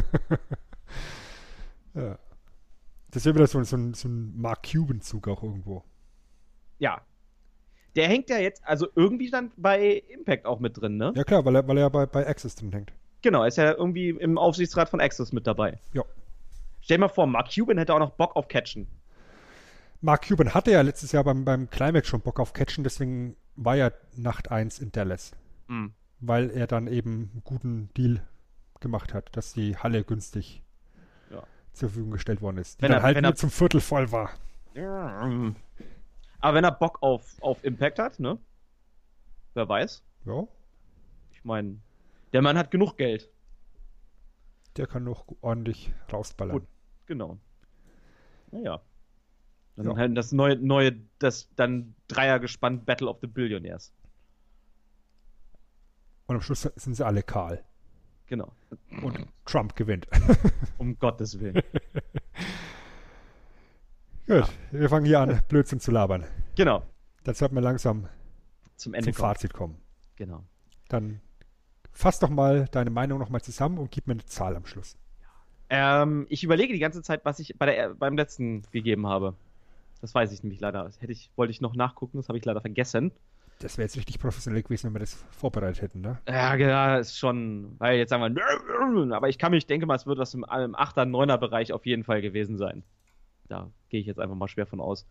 [SPEAKER 2] Ja. Das wäre wieder so ein Mark Cuban-Zug auch irgendwo.
[SPEAKER 3] Ja. Der hängt ja jetzt, also irgendwie dann bei Impact auch mit drin, ne?
[SPEAKER 2] Ja klar, weil er ja bei Access drin hängt.
[SPEAKER 3] Genau, er ist ja irgendwie im Aufsichtsrat von Access mit dabei.
[SPEAKER 2] Ja.
[SPEAKER 3] Stell dir mal vor, Mark Cuban hätte auch noch Bock auf Catchen.
[SPEAKER 2] Mark Cuban hatte ja letztes Jahr beim Climax schon Bock auf Catchen, deswegen war ja Nacht 1 in Dallas. Weil er dann eben einen guten Deal gemacht hat, dass die Halle günstig zur Verfügung gestellt worden ist. Die dann nur zum Viertel voll war.
[SPEAKER 3] Ja. Aber wenn er Bock auf Impact hat, ne? Wer weiß.
[SPEAKER 2] Ja.
[SPEAKER 3] Ich meine, der Mann hat genug Geld.
[SPEAKER 2] Der kann noch ordentlich rausballern. Gut,
[SPEAKER 3] genau. Naja. Dann halt das neue, das dann Dreiergespann Battle of the Billionaires.
[SPEAKER 2] Und am Schluss sind sie alle kahl.
[SPEAKER 3] Genau.
[SPEAKER 2] Und Trump gewinnt.
[SPEAKER 3] Um Gottes Willen.
[SPEAKER 2] Gut, wir fangen hier an, Blödsinn zu labern.
[SPEAKER 3] Genau.
[SPEAKER 2] Dann sollten wir langsam
[SPEAKER 3] zum
[SPEAKER 2] Fazit kommen.
[SPEAKER 3] Genau.
[SPEAKER 2] Dann fass doch mal deine Meinung nochmal zusammen und gib mir eine Zahl am Schluss.
[SPEAKER 3] Ich überlege die ganze Zeit, was ich beim letzten gegeben habe. Das weiß ich nämlich leider. Wollte ich noch nachgucken, das habe ich leider vergessen.
[SPEAKER 2] Das wäre jetzt richtig professionell gewesen, wenn wir das vorbereitet hätten, ne?
[SPEAKER 3] Ja, genau, ist schon, weil jetzt sagen wir, aber ich denke mal, es wird was im 8er, 9er Bereich auf jeden Fall gewesen sein. Da gehe ich jetzt einfach mal schwer von aus.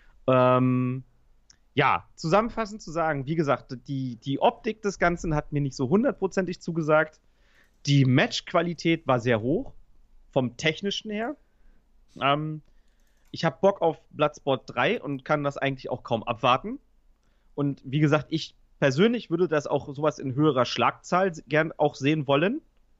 [SPEAKER 3] Ja, zusammenfassend zu sagen, wie gesagt, die Optik des Ganzen hat mir nicht so hundertprozentig zugesagt. Die Matchqualität war sehr hoch, vom Technischen her. Ich habe Bock auf Bloodsport 3 und kann das eigentlich auch kaum abwarten. Und wie gesagt, ich persönlich würde das auch sowas in höherer Schlagzahl gern auch sehen wollen.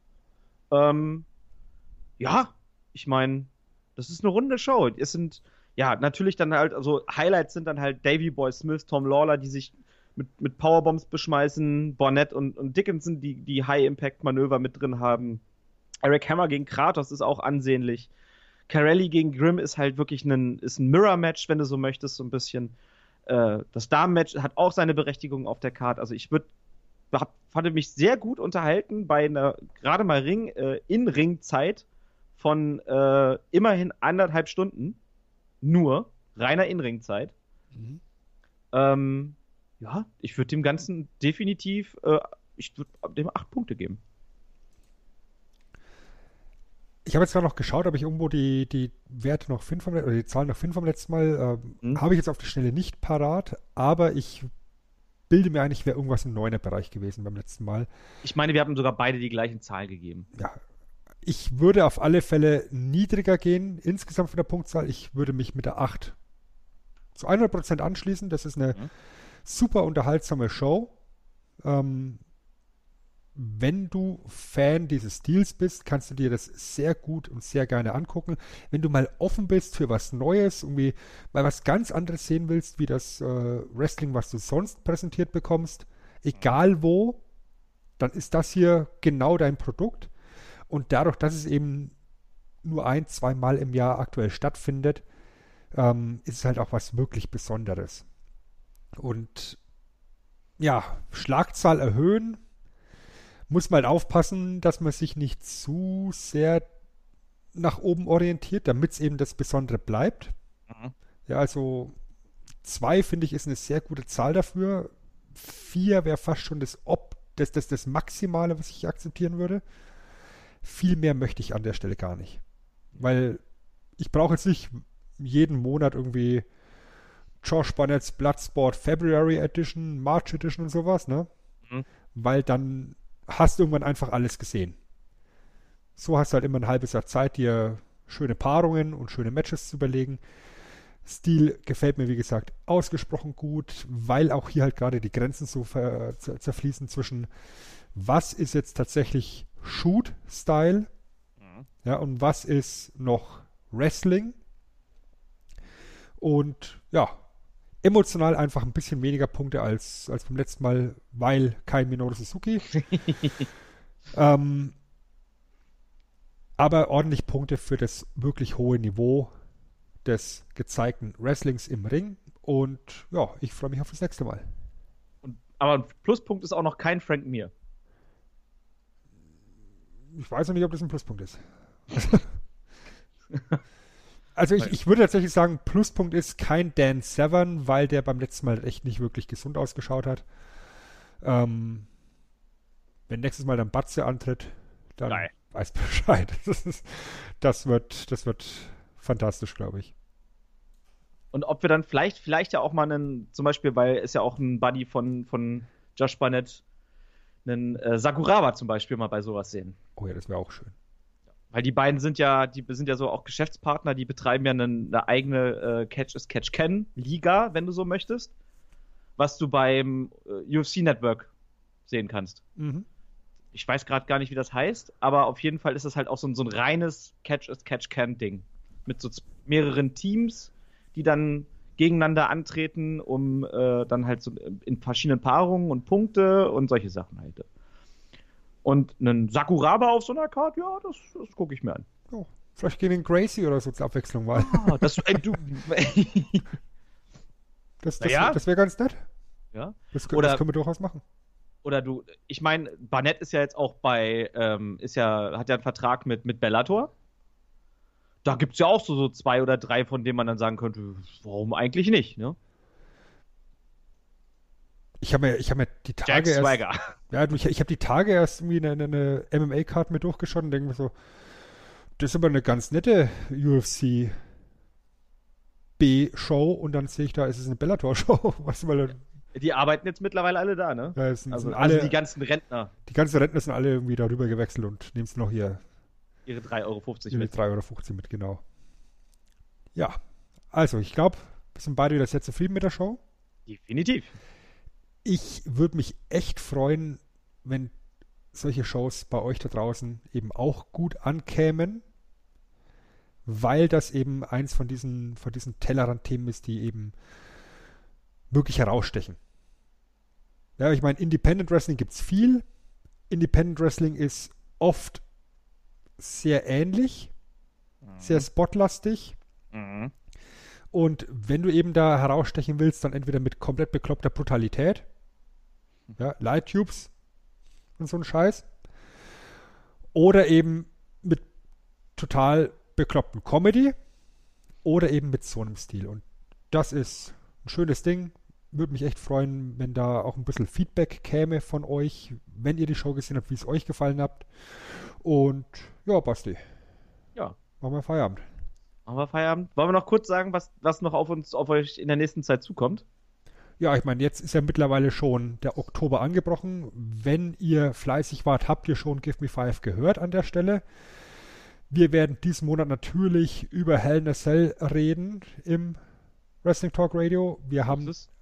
[SPEAKER 3] Ja, ich meine, das ist eine runde Show. Es sind, ja, natürlich dann halt, also Highlights sind dann halt Davey Boy Smith, Tom Lawler, die sich mit Powerbombs beschmeißen, Barnett und Dickinson, die High-Impact-Manöver mit drin haben. Eric Hammer gegen Kratos ist auch ansehnlich. Carelli gegen Grimm ist halt wirklich ein Mirror-Match, wenn du so möchtest, so ein bisschen. Das Damen-Match hat auch seine Berechtigung auf der Card. Also ich fand mich sehr gut unterhalten bei einer gerade mal In-Ring-Zeit von immerhin 1,5 Stunden. Nur reiner In-Ring-Zeit. Ja, ich würde dem Ganzen definitiv, ich würde dem 8 Punkte geben.
[SPEAKER 2] Ich habe jetzt gerade noch geschaut, ob ich irgendwo die Werte noch finden oder die Zahlen noch finden vom letzten Mal. Habe ich jetzt auf die Schnelle nicht parat, aber ich bilde mir ein, ich wäre irgendwas im 9er-Bereich gewesen beim letzten Mal. Ich meine, wir haben sogar beide die gleichen Zahl gegeben. Ja, ich würde auf alle Fälle niedriger gehen, insgesamt von der Punktzahl. Ich würde mich mit der 8 zu 100% anschließen. Das ist eine super unterhaltsame Show. wenn du Fan dieses Stils bist, kannst du dir das sehr gut und sehr gerne angucken. Wenn du mal offen bist für was Neues, irgendwie mal was ganz anderes sehen willst, wie das Wrestling, was du sonst präsentiert bekommst, egal wo, dann ist das hier genau dein Produkt. Und dadurch, dass es eben nur 1-2 Mal im Jahr aktuell stattfindet, ist es halt auch was wirklich Besonderes. Und ja, Schlagzahl erhöhen, muss man halt aufpassen, dass man sich nicht zu sehr nach oben orientiert, damit es eben das Besondere bleibt.
[SPEAKER 3] Mhm.
[SPEAKER 2] Ja, also 2 finde ich ist eine sehr gute Zahl dafür. 4 wäre fast schon das Maximale, was ich akzeptieren würde. Viel mehr möchte ich an der Stelle gar nicht. Weil ich brauche jetzt nicht jeden Monat irgendwie Josh Barnett's Bloodsport February Edition, March Edition und sowas, ne?
[SPEAKER 3] Mhm.
[SPEAKER 2] Weil dann hast du irgendwann einfach alles gesehen. So hast du halt immer ein halbes Jahr Zeit, dir schöne Paarungen und schöne Matches zu überlegen. Stil gefällt mir, wie gesagt, ausgesprochen gut, weil auch hier halt gerade die Grenzen so zerfließen zwischen was ist jetzt tatsächlich Shoot-Style, ja, und was ist noch Wrestling. Und ja, emotional einfach ein bisschen weniger Punkte als beim letzten Mal, weil kein Minoru Suzuki. Aber ordentlich Punkte für das wirklich hohe Niveau des gezeigten Wrestlings im Ring. Und ja, ich freue mich auf das nächste Mal.
[SPEAKER 3] Aber ein Pluspunkt ist auch noch kein Frank Mir.
[SPEAKER 2] Ich weiß noch nicht, ob das ein Pluspunkt ist. Also ich würde tatsächlich sagen, Pluspunkt ist kein Dan Severn, weil der beim letzten Mal echt nicht wirklich gesund ausgeschaut hat. Wenn nächstes Mal dann Batze antritt, dann weiß Bescheid. Das wird fantastisch, glaube ich.
[SPEAKER 3] Und ob wir dann vielleicht ja auch mal zum Beispiel, weil es ja auch ein Buddy von Josh Barnett, einen Sakuraba zum Beispiel mal bei sowas sehen.
[SPEAKER 2] Oh ja, das wäre auch schön.
[SPEAKER 3] Weil die beiden sind ja so auch Geschäftspartner, die betreiben ja eine eigene Catch-as-Catch-Can-Liga, wenn du so möchtest, was du beim UFC Network sehen kannst.
[SPEAKER 2] Mhm.
[SPEAKER 3] Ich weiß gerade gar nicht, wie das heißt, aber auf jeden Fall ist das halt auch so ein reines Catch-as-Catch-Can-Ding. Mit so mehreren Teams, die dann gegeneinander antreten, um dann halt so in verschiedenen Paarungen und Punkte und solche Sachen halt. Und einen Sakuraba auf so einer Karte, ja, das gucke ich mir an.
[SPEAKER 2] Oh, vielleicht gegen den Gracie oder so zur Abwechslung mal.
[SPEAKER 3] Ah, das wäre
[SPEAKER 2] ganz nett.
[SPEAKER 3] Ja.
[SPEAKER 2] Das können wir durchaus machen.
[SPEAKER 3] Oder ich meine, Barnett ist ja jetzt auch hat ja einen Vertrag mit Bellator. Da gibt es ja auch so 2 oder 3, von denen man dann sagen könnte, warum eigentlich nicht, ne?
[SPEAKER 2] Ich habe mir die Tage
[SPEAKER 3] Jack Swagger.
[SPEAKER 2] Ich habe die Tage erst irgendwie eine MMA-Card mir durchgeschaut und denke mir so, das ist aber eine ganz nette UFC B-Show und dann sehe ich da, es ist eine Bellator-Show.
[SPEAKER 3] Die arbeiten jetzt mittlerweile alle da, ne?
[SPEAKER 2] Ja,
[SPEAKER 3] also
[SPEAKER 2] alle,
[SPEAKER 3] die ganzen Rentner.
[SPEAKER 2] Die ganzen Rentner sind alle irgendwie darüber gewechselt und nehmen es noch ihre
[SPEAKER 3] 3,50 € mit.
[SPEAKER 2] 3,50 € mit, genau. Ja, also ich glaube, wir sind beide wieder sehr zufrieden mit der Show.
[SPEAKER 3] Definitiv.
[SPEAKER 2] Ich würde mich echt freuen, wenn solche Shows bei euch da draußen eben auch gut ankämen, weil das eben eins von diesen Tellerrand-Themen ist, die eben wirklich herausstechen. Ja, ich meine, Independent Wrestling gibt es viel. Independent Wrestling ist oft sehr ähnlich, sehr spotlastig.
[SPEAKER 3] Mhm.
[SPEAKER 2] Und wenn du eben da herausstechen willst, dann entweder mit komplett bekloppter Brutalität, ja, Light Tubes und so ein Scheiß, oder eben mit total bekloppten Comedy oder eben mit so einem Stil. Und das ist ein schönes Ding. Würde mich echt freuen, wenn da auch ein bisschen Feedback käme von euch, wenn ihr die Show gesehen habt, wie es euch gefallen habt. Und ja, Basti.
[SPEAKER 3] Ja.
[SPEAKER 2] Machen wir Feierabend.
[SPEAKER 3] Wollen wir noch kurz sagen, was noch auf euch in der nächsten Zeit zukommt?
[SPEAKER 2] Ja, ich meine, jetzt ist ja mittlerweile schon der Oktober angebrochen. Wenn ihr fleißig wart, habt ihr schon Give Me 5 gehört an der Stelle. Wir werden diesen Monat natürlich über Hell in a Cell reden im Wrestling Talk Radio. Wir haben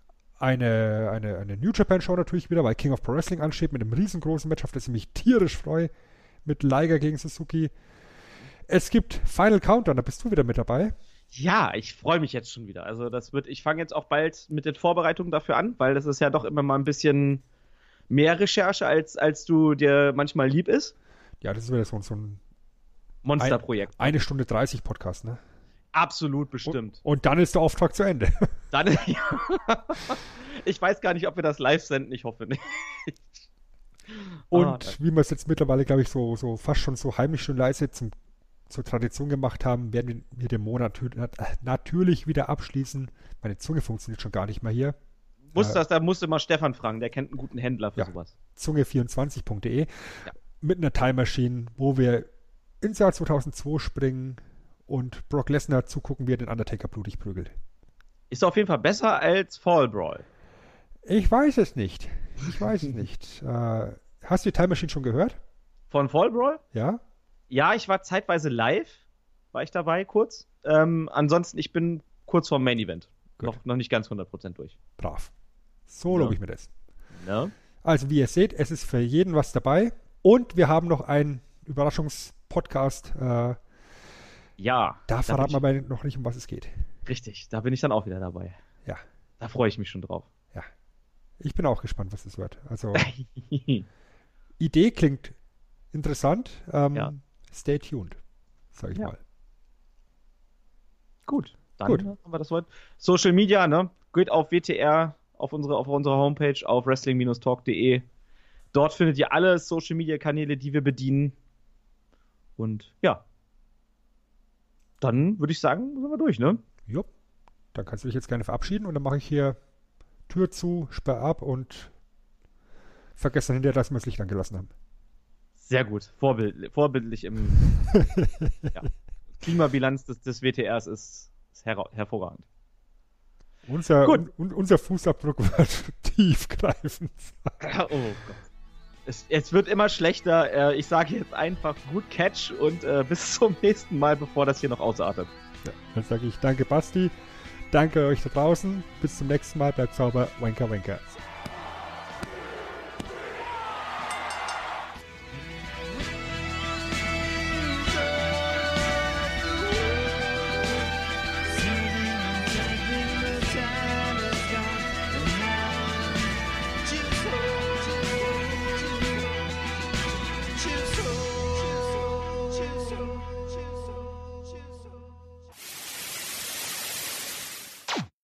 [SPEAKER 2] eine New Japan Show natürlich wieder, weil King of Pro Wrestling ansteht, mit einem riesengroßen Match, auf das ich mich tierisch freue, mit Liger gegen Suzuki. Es gibt Final Countdown, da bist du wieder mit dabei.
[SPEAKER 3] Ja, ich freue mich jetzt schon wieder. Also ich fange jetzt auch bald mit den Vorbereitungen dafür an, weil das ist ja doch immer mal ein bisschen mehr Recherche, als du dir manchmal lieb ist.
[SPEAKER 2] Ja, das ist wieder so ein
[SPEAKER 3] Monsterprojekt.
[SPEAKER 2] 1 Stunde 30 Podcast, ne?
[SPEAKER 3] Absolut, bestimmt.
[SPEAKER 2] Und dann ist der Auftrag zu Ende.
[SPEAKER 3] Dann, ja. Ich weiß gar nicht, ob wir das live senden, ich hoffe nicht.
[SPEAKER 2] Und wie wir es jetzt mittlerweile, glaube ich, so fast schon so heimlich schon leise zur Tradition gemacht haben, werden wir den Monat natürlich wieder abschließen. Meine Zunge funktioniert schon gar nicht mehr hier.
[SPEAKER 3] Da musste mal Stefan fragen, der kennt einen guten Händler für sowas.
[SPEAKER 2] Zunge24.de
[SPEAKER 3] Ja.
[SPEAKER 2] Mit einer Time Machine, wo wir ins Jahr 2002 springen und Brock Lesnar zugucken, wie er den Undertaker blutig prügelt.
[SPEAKER 3] Ist auf jeden Fall besser als Fall Brawl.
[SPEAKER 2] Ich weiß es nicht. Hast du die Time Machine schon gehört?
[SPEAKER 3] Von Fall Brawl?
[SPEAKER 2] Ja?
[SPEAKER 3] Ja, ich war zeitweise live. War ich dabei kurz. Ansonsten, ich bin kurz vorm Main Event. Noch nicht ganz 100% durch.
[SPEAKER 2] Brav. So lobe ich mir das.
[SPEAKER 3] Ja.
[SPEAKER 2] Also, wie ihr seht, es ist für jeden was dabei. Und wir haben noch einen Überraschungspodcast.
[SPEAKER 3] Ja.
[SPEAKER 2] Da verraten wir aber noch nicht, um was es geht.
[SPEAKER 3] Richtig, da bin ich dann auch wieder dabei.
[SPEAKER 2] Ja.
[SPEAKER 3] Da freue ich mich schon drauf.
[SPEAKER 2] Ja. Ich bin auch gespannt, was es wird. Also, Idee klingt interessant. Stay tuned, sag ich mal.
[SPEAKER 3] Gut, dann haben wir das Wort. Social Media, ne? Geht auf WTR, auf unserer Homepage, auf wrestling-talk.de. Dort findet ihr alle Social Media Kanäle, die wir bedienen. Und ja. Dann würde ich sagen, sind wir durch, ne?
[SPEAKER 2] Jupp. Dann kannst du dich jetzt gerne verabschieden und dann mache ich hier Tür zu, sperr ab und vergesse dann hinterher, dass wir das Licht angelassen haben.
[SPEAKER 3] Sehr gut. Vorbildlich im Klimabilanz des WTRs ist hervorragend.
[SPEAKER 2] Unser Fußabdruck wird tiefgreifend.
[SPEAKER 3] Oh Gott. Es wird immer schlechter. Ich sage jetzt einfach gut Catch und bis zum nächsten Mal, bevor das hier noch ausartet.
[SPEAKER 2] Ja, dann sage ich danke Basti, danke euch da draußen, bis zum nächsten Mal, bleibt sauber, Wanker Wanker.